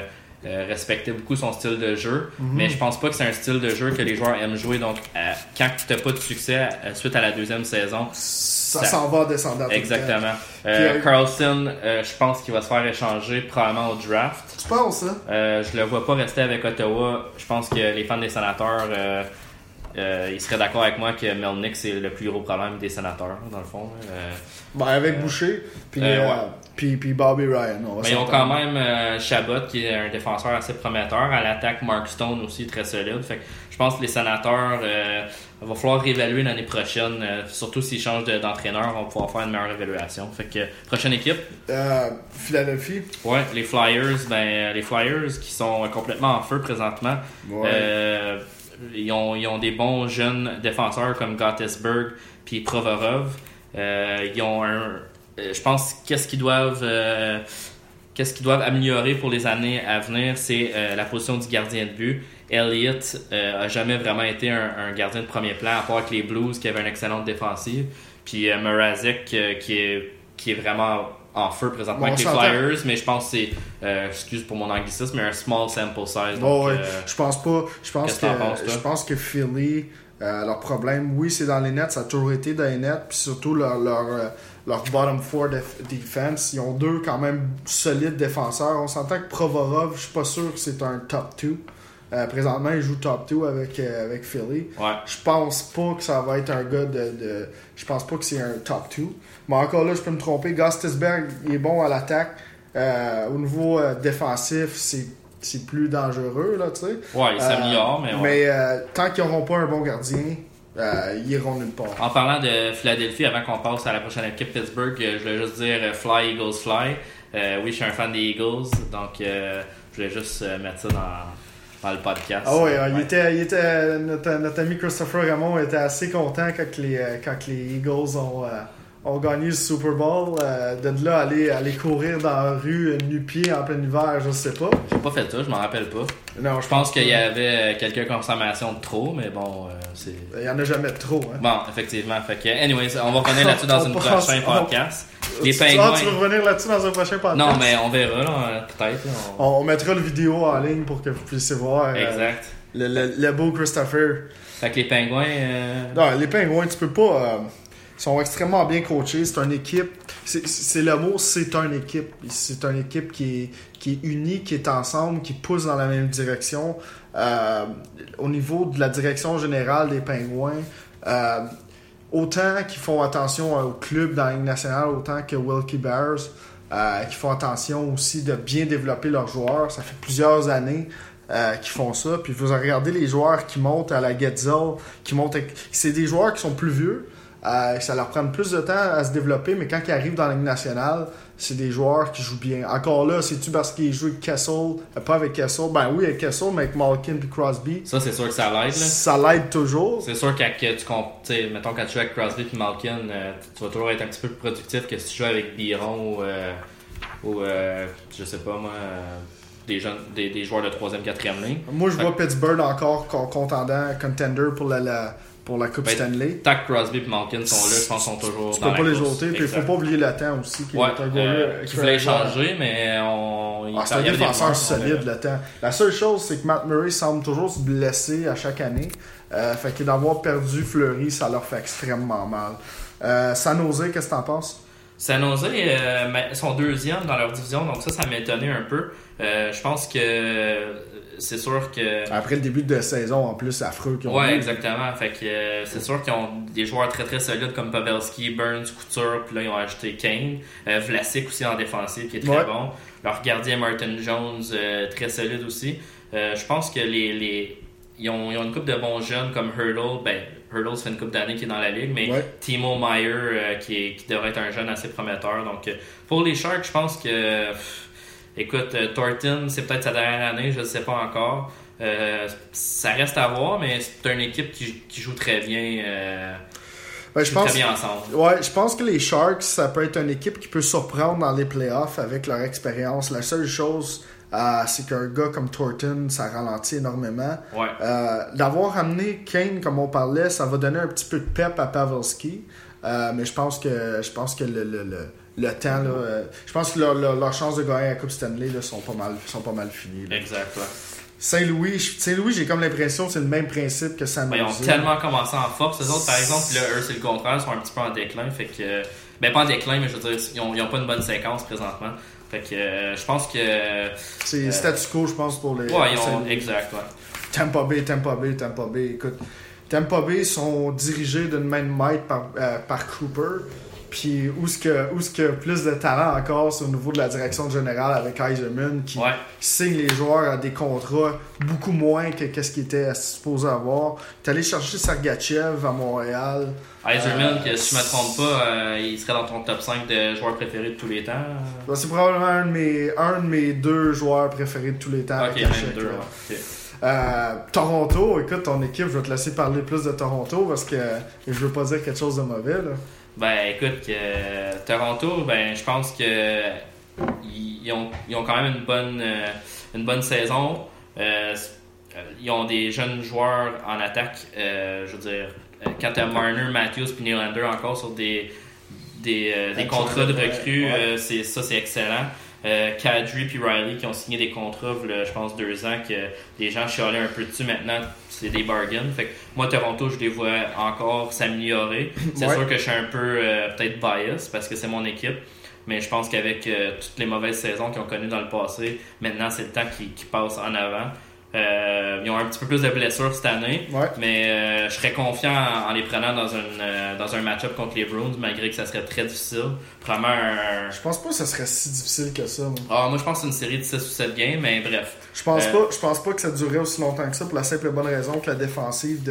respectait beaucoup son style de jeu, mais je pense pas que c'est un style de jeu que les joueurs aiment jouer. Donc, quand tu n'as pas de succès suite à la deuxième saison, ça s'en va descendant. Exactement. Carlson, je pense qu'il va se faire échanger probablement au draft. Tu penses, hein? Je le vois pas rester avec Ottawa. Je pense que les fans des Sénateurs, ils seraient d'accord avec moi que Melnyk, c'est le plus gros problème des Sénateurs, dans le fond. Avec Boucher, puis Bobby Ryan. Mais ils ont quand même Chabot, qui est un défenseur assez prometteur. À l'attaque, Mark Stone aussi, très solide. Fait que je pense que les Sénateurs, il va falloir réévaluer l'année prochaine. Surtout s'ils changent d'entraîneur, on va pouvoir faire une meilleure évaluation. Fait que, prochaine équipe. Philadelphie. Ouais, les Flyers qui sont complètement en feu présentement. Ouais. Ils ont des bons jeunes défenseurs comme Gottesberg puis Provorov. Ils ont je pense qu'est-ce qu'ils doivent améliorer pour les années à venir, c'est la position du gardien de but. Elliott a jamais vraiment été un gardien de premier plan, à part avec les Blues qui avaient une excellente défensive. Puis Mrazek qui est vraiment en feu présentement avec les Flyers, mais je pense que c'est, excuse pour mon anglicisme, mais un small sample size. Donc, je pense pas. Je pense que Philly, leur problème, oui, c'est dans les nets, ça a toujours été dans les nets, puis surtout leur bottom four defense. Ils ont deux quand même solides défenseurs. On s'entend que Provorov, je suis pas sûr que c'est un top 2. Présentement, il joue top 2 avec Philly. Ouais. Je pense pas que ça va être un gars je pense pas que c'est un top 2. Mais encore là, je peux me tromper. Gostisberg, il est bon à l'attaque. Au niveau défensif, c'est plus dangereux, là, tu sais. Ouais, il s'améliore, mais ouais. Mais tant qu'ils n'auront pas un bon gardien, ils iront nulle part. En parlant de Philadelphie, avant qu'on passe à la prochaine équipe Pittsburgh, je voulais juste dire Fly, Eagles, Fly. Oui, je suis un fan des Eagles, donc je voulais juste mettre ça dans le podcast. Ah ouais, il était notre ami Christopher Raymond était assez content quand les Eagles ont gagné le Super Bowl. De là, aller courir dans la rue nu-pied en plein hiver, je sais pas. J'ai pas fait ça, je m'en rappelle pas. Non, je pense qu'il y avait quelques consommations de trop, mais bon, c'est... Il y en a jamais de trop, hein. Bon, effectivement. Fait que, anyways, on va revenir là-dessus dans un prochain podcast. Les Penguins... tu veux revenir là-dessus dans un prochain podcast? Non, mais on verra, là, peut-être. Là, on mettra le vidéo en ligne pour que vous puissiez voir. Exact. Le beau Christopher. Fait que les Penguins... Non, les Penguins, tu peux pas... Ils sont extrêmement bien coachés. C'est une équipe. C'est le mot, c'est une équipe. C'est une équipe qui est unie, qui est ensemble, qui pousse dans la même direction. Au niveau de la direction générale des Penguins, autant qu'ils font attention au club dans la Ligue nationale, autant que Wilkie Bears, qui font attention aussi de bien développer leurs joueurs. Ça fait plusieurs années qui font ça. Puis vous regardez les joueurs qui montent à la Getzel, c'est des joueurs qui sont plus vieux. Ça leur prend plus de temps à se développer, mais quand ils arrivent dans la Ligue nationale, c'est des joueurs qui jouent bien. Encore là, c'est-tu parce qu'ils jouent avec Kessel, pas avec Kessel? Ben oui, avec Kessel, mais avec Malkin et Crosby. Ça, c'est sûr que ça l'aide. Là. Ça l'aide toujours. C'est sûr que mettons, quand tu joues avec Crosby et Malkin, tu vas toujours être un petit peu plus productif que si tu joues avec Biron ou je sais pas moi... des joueurs de 3e, 4e ligne. Moi, je vois Pittsburgh encore contender pour la Coupe Stanley. Tant que Crosby et Malkin sont là, je pense qu'ils sont toujours dans la course. Tu peux pas les ôter, puis il faut pas oublier le temps aussi. Qui voulait échanger, mais c'est un défenseur solide, le temps. La seule chose, c'est que Matt Murray semble toujours se blesser à chaque année. Fait que d'avoir perdu Fleury, ça leur fait extrêmement mal. San Jose, qu'est-ce que t'en penses? San Jose sont 2e dans leur division, donc ça m'a étonné un peu. Je pense que c'est sûr que... Après le début de saison, en plus, affreux qu'ils ont eu. Exactement. Fait que c'est sûr qu'ils ont des joueurs très très solides comme Pavelski, Burns, Couture, puis là ils ont acheté Kane. Vlasic aussi en défensive qui est très bon. Leur gardien Martin Jones, très solide aussi. Je pense que ils ont une couple de bons jeunes comme Hurdle. Hurdle, ça fait une couple d'années qu'il est dans la ligue, mais Timo Meier qui devrait être un jeune assez prometteur. Donc pour les Sharks, je pense que... Écoute, Thornton, c'est peut-être sa dernière année, je ne sais pas encore. Ça reste à voir, mais c'est une équipe qui joue très bien, très bien ensemble. Ouais, je pense que les Sharks, ça peut être une équipe qui peut surprendre dans les playoffs avec leur expérience. La seule chose, c'est qu'un gars comme Thornton, ça ralentit énormément. Ouais. D'avoir amené Kane, comme on parlait, ça va donner un petit peu de pep à Pavelski. Mais je pense que le temps, là, je pense que leurs chances de gagner la Coupe Stanley là, sont pas mal finies. Là. Exact, ouais. Saint-Louis, j'ai comme l'impression que c'est le même principe que San Jose. Ils ont tellement commencé en force. Les autres, par exemple, puis là, eux, c'est le contraire, ils sont un petit peu en déclin. Fait que, pas en déclin, mais je veux dire, ils ont pas une bonne séquence présentement. Fait que je pense que... c'est statu quo, je pense, pour les... Ouais, ils ont... Exact, ouais. Tampa Bay. Écoute, Tampa Bay sont dirigés d'une main de maître par Cooper. Puis où est-ce que plus de talent encore, c'est au niveau de la direction générale avec Yzerman qui signe les joueurs à des contrats beaucoup moins que ce qu'il était supposé avoir. T'es allé chercher Sergachev à Montréal. Yzerman, que si je me trompe pas, il serait dans ton top 5 de joueurs préférés de tous les temps. C'est probablement un de mes 2 joueurs préférés de tous les temps. Ok, même 2. Okay. Toronto, écoute, ton équipe, je vais te laisser parler plus de Toronto parce que je veux pas dire quelque chose de mauvais, là. Écoute, Toronto, je pense que ils ont quand même une bonne saison. Ils ont des jeunes joueurs en attaque. Je veux dire, quand tu as Marner, Matthews et Nylander encore sur des contrats de recrues, c'est excellent. Kadri et Riley qui ont signé des contrats, je pense, 2 ans, que les gens chialaient un peu dessus. Maintenant, c'est des bargains. Fait que moi, Toronto, je les vois encore s'améliorer. C'est sûr que je suis un peu peut-être bias parce que c'est mon équipe. Mais je pense qu'avec toutes les mauvaises saisons qu'ils ont connues dans le passé, maintenant, c'est le temps qu'ils passent en avant. Ils ont un petit peu plus de blessures cette année, mais je serais confiant en les prenant dans un match-up contre les Bruins, malgré que ça serait très difficile. Je pense pas que ça serait si difficile que ça. Moi, je pense que c'est une série de 6 ou 7 games, mais bref. Je pense pas que ça durerait aussi longtemps que ça, pour la simple et bonne raison que la défensive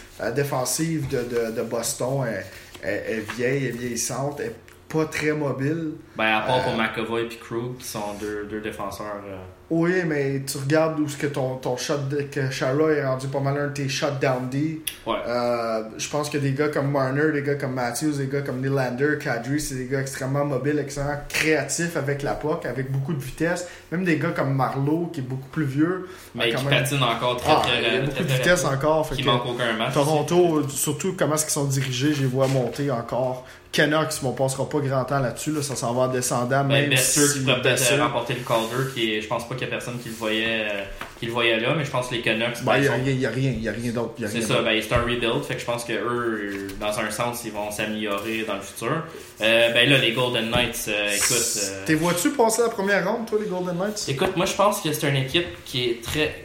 de Boston est vieille, est vieillissante, est pas très mobile. À part pour McAvoy et Krug, qui sont deux défenseurs. Oui, mais tu regardes où est-ce que ton shot que Chara est rendu pas mal un de tes shot down D. Je pense que des gars comme Marner, des gars comme Matthews, des gars comme Nylander, Kadri, c'est des gars extrêmement mobiles, extrêmement créatifs avec la puck, avec beaucoup de vitesse. Même des gars comme Marleau, qui est beaucoup plus vieux. Mais qui patine encore très il y a beaucoup de vitesse encore. Qui manque aucun match. Toronto, surtout comment est-ce qu'ils sont dirigés, je les vois monter encore. Canucks, on passera pas grand temps là-dessus, là, ça s'en va en descendant. Même sûr qu'il pourrait peut-être remporter le Calder, je pense pas qu'il y a personne qui le voyait là, mais je pense que les Canucks... il y a rien d'autre. C'est ça, c'est un rebuild, fait que je pense que eux, dans un sens, ils vont s'améliorer dans le futur. Les Golden Knights, écoute... T'es vois-tu passer la première ronde, toi, les Golden Knights? Écoute, moi je pense que c'est une équipe qui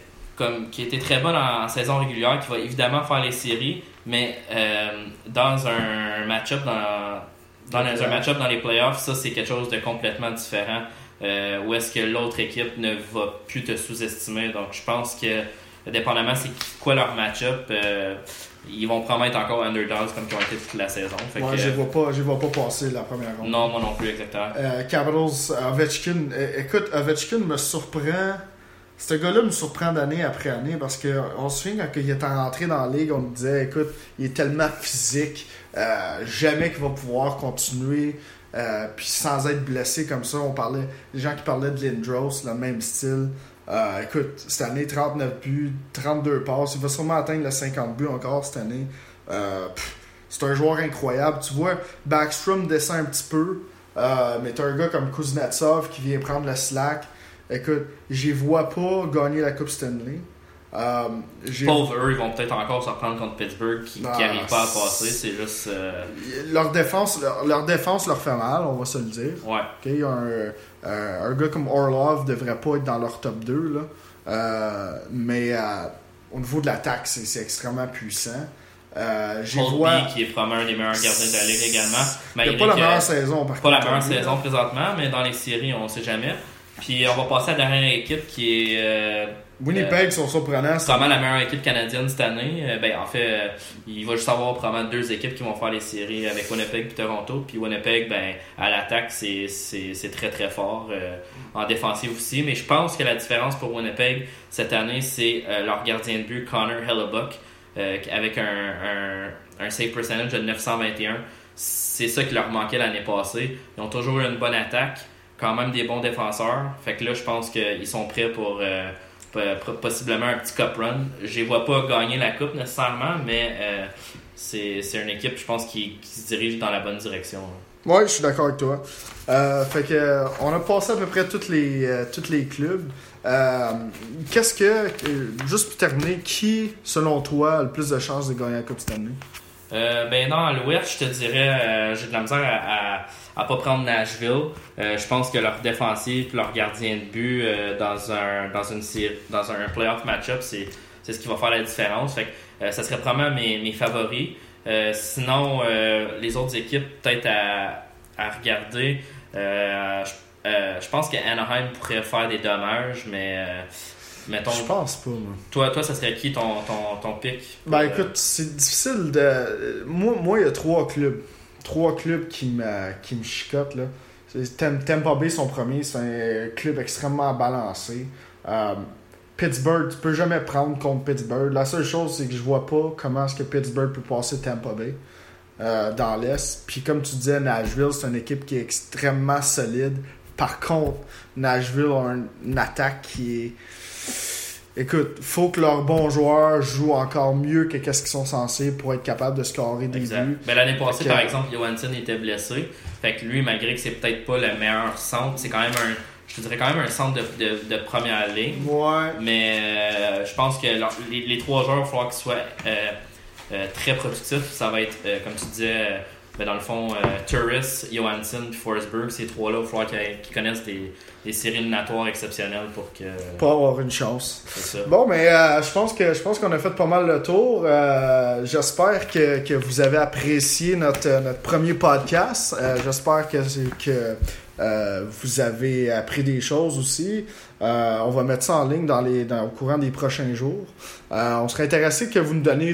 était très bonne en saison régulière, qui va évidemment faire les séries, mais dans un match-up dans les playoffs, ça c'est quelque chose de complètement différent. Où est-ce que l'autre équipe ne va plus te sous-estimer. Donc je pense que, dépendamment c'est quoi leur match-up, ils vont probablement être encore underdogs comme ils ont été toute la saison. Je ne vois pas passer la première ronde. Non, moi non plus, exactement. Capitals, Ovechkin. Écoute, Ovechkin me surprend. Ce gars-là me surprend d'année après année parce qu'on se souvient quand il était rentré dans la ligue, on me disait, écoute, il est tellement physique, jamais qu'il va pouvoir continuer, puis sans être blessé comme ça. On parlait, les gens qui parlaient de Lindros, le même style. Écoute, cette année, 39 buts, 32 passes, il va sûrement atteindre les 50 buts encore cette année. C'est un joueur incroyable. Tu vois, Backstrom descend un petit peu, mais t'as un gars comme Kuznetsov qui vient prendre le slack. Écoute, j'y vois pas gagner la Coupe Stanley. Pauvres eux, ils vont peut-être encore se reprendre contre Pittsburgh qui n'arrive pas à passer. C'est juste. Leur défense leur fait mal, on va se le dire. Ouais. Okay, un gars comme Orlov devrait pas être dans leur top 2. Mais au niveau de l'attaque, c'est extrêmement puissant. Holtby, qui est probablement un des meilleurs gardiens de la ligue également. Il n'a pas la meilleure saison, par contre. Pas la meilleure saison présentement, mais dans les séries, on ne sait jamais. Puis on va passer à la dernière équipe qui est... Winnipeg sont surprenants. C'est vraiment la meilleure équipe canadienne cette année. En fait, il va juste avoir probablement 2 équipes qui vont faire les séries avec Winnipeg et Toronto. Puis Winnipeg, à l'attaque, c'est très très fort. En défensive aussi. Mais je pense que la différence pour Winnipeg cette année, c'est leur gardien de but, Connor Hellebuyck, avec un save percentage de 921. C'est ça qui leur manquait l'année passée. Ils ont toujours eu une bonne attaque. Quand même des bons défenseurs. Fait que là, je pense qu'ils sont prêts pour possiblement un petit cup run. Je les vois pas gagner la coupe nécessairement, mais c'est une équipe, je pense, qui se dirige dans la bonne direction. Ouais, je suis d'accord avec toi. Fait que on a passé à peu près tous les clubs. Juste pour terminer, qui, selon toi, a le plus de chances de gagner la Coupe Stanley? Ben non, à l'Ouest, je te dirais, j'ai de la misère à pas prendre Nashville. Je pense que leur défensive, leur gardien de but dans un playoff match-up, c'est ce qui va faire la différence. Fait que ça serait probablement mes favoris. Sinon, les autres équipes, peut-être à regarder. Je pense que Anaheim pourrait faire des dommages, mais mettons. Je pense pas, moi. Toi, ça serait qui ton pick? Ben écoute, c'est difficile de. Moi, il y a trois clubs. Trois clubs qui me chicotent, là. Tampa Bay, son premier, c'est un club extrêmement balancé. Pittsburgh, tu peux jamais prendre contre Pittsburgh. La seule chose, c'est que je vois pas comment est-ce que Pittsburgh peut passer Tampa Bay dans l'Est. Puis comme tu disais, Nashville, c'est une équipe qui est extrêmement solide. Par contre, Nashville a une attaque qui est... Écoute, faut que leurs bons joueurs jouent encore mieux que qu'est-ce qu'ils sont censés pour être capables de scorer des buts. Ben, l'année passée, par exemple, Johansson était blessé. Fait que lui, malgré que c'est peut-être pas le meilleur centre, c'est quand même je dirais quand même un centre de première ligne. Ouais. Mais je pense que les trois joueurs, il va falloir qu'ils soient très productifs. Ça va être, comme tu disais, dans le fond, Turris, Johansson et Forsberg, ces trois-là, il va falloir qu'ils connaissent des séries éliminatoires exceptionnelles pour avoir une chance. C'est ça. Bon, mais je pense qu'on a fait pas mal le tour. J'espère que vous avez apprécié notre premier podcast. J'espère que vous avez appris des choses aussi. On va mettre ça en ligne au courant des prochains jours. On serait intéressé que vous nous donniez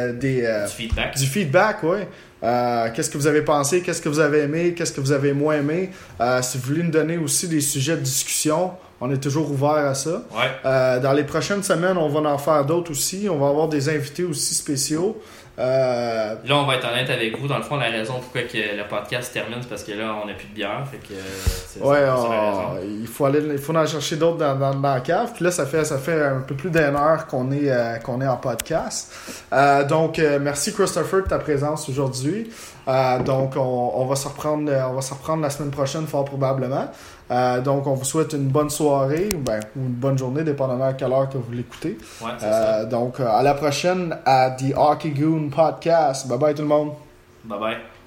du feedback, ouais. Qu'est-ce que vous avez pensé, qu'est-ce que vous avez aimé, qu'est-ce que vous avez moins aimé. Si vous voulez nous donner aussi des sujets de discussion, on est toujours ouvert à ça. Ouais. Dans les prochaines semaines, on va en faire d'autres aussi. On va avoir des invités aussi spéciaux. Là, on va être honnête avec vous. Dans le fond, la raison pourquoi que le podcast se termine, c'est parce que là, on n'a plus de bière. Fait que c'est la raison. Il faut en chercher d'autres dans la cave. Puis là, ça fait un peu plus d'une heure qu'on est en podcast. Donc, merci Christopher de ta présence aujourd'hui. Donc, on va se reprendre la semaine prochaine, fort probablement. Donc, on vous souhaite une bonne soirée ou une bonne journée, dépendamment à quelle heure que vous l'écoutez. Ouais, c'est ça. Donc, à la prochaine à The Hockey Goon Podcast. Bye bye tout le monde. Bye bye.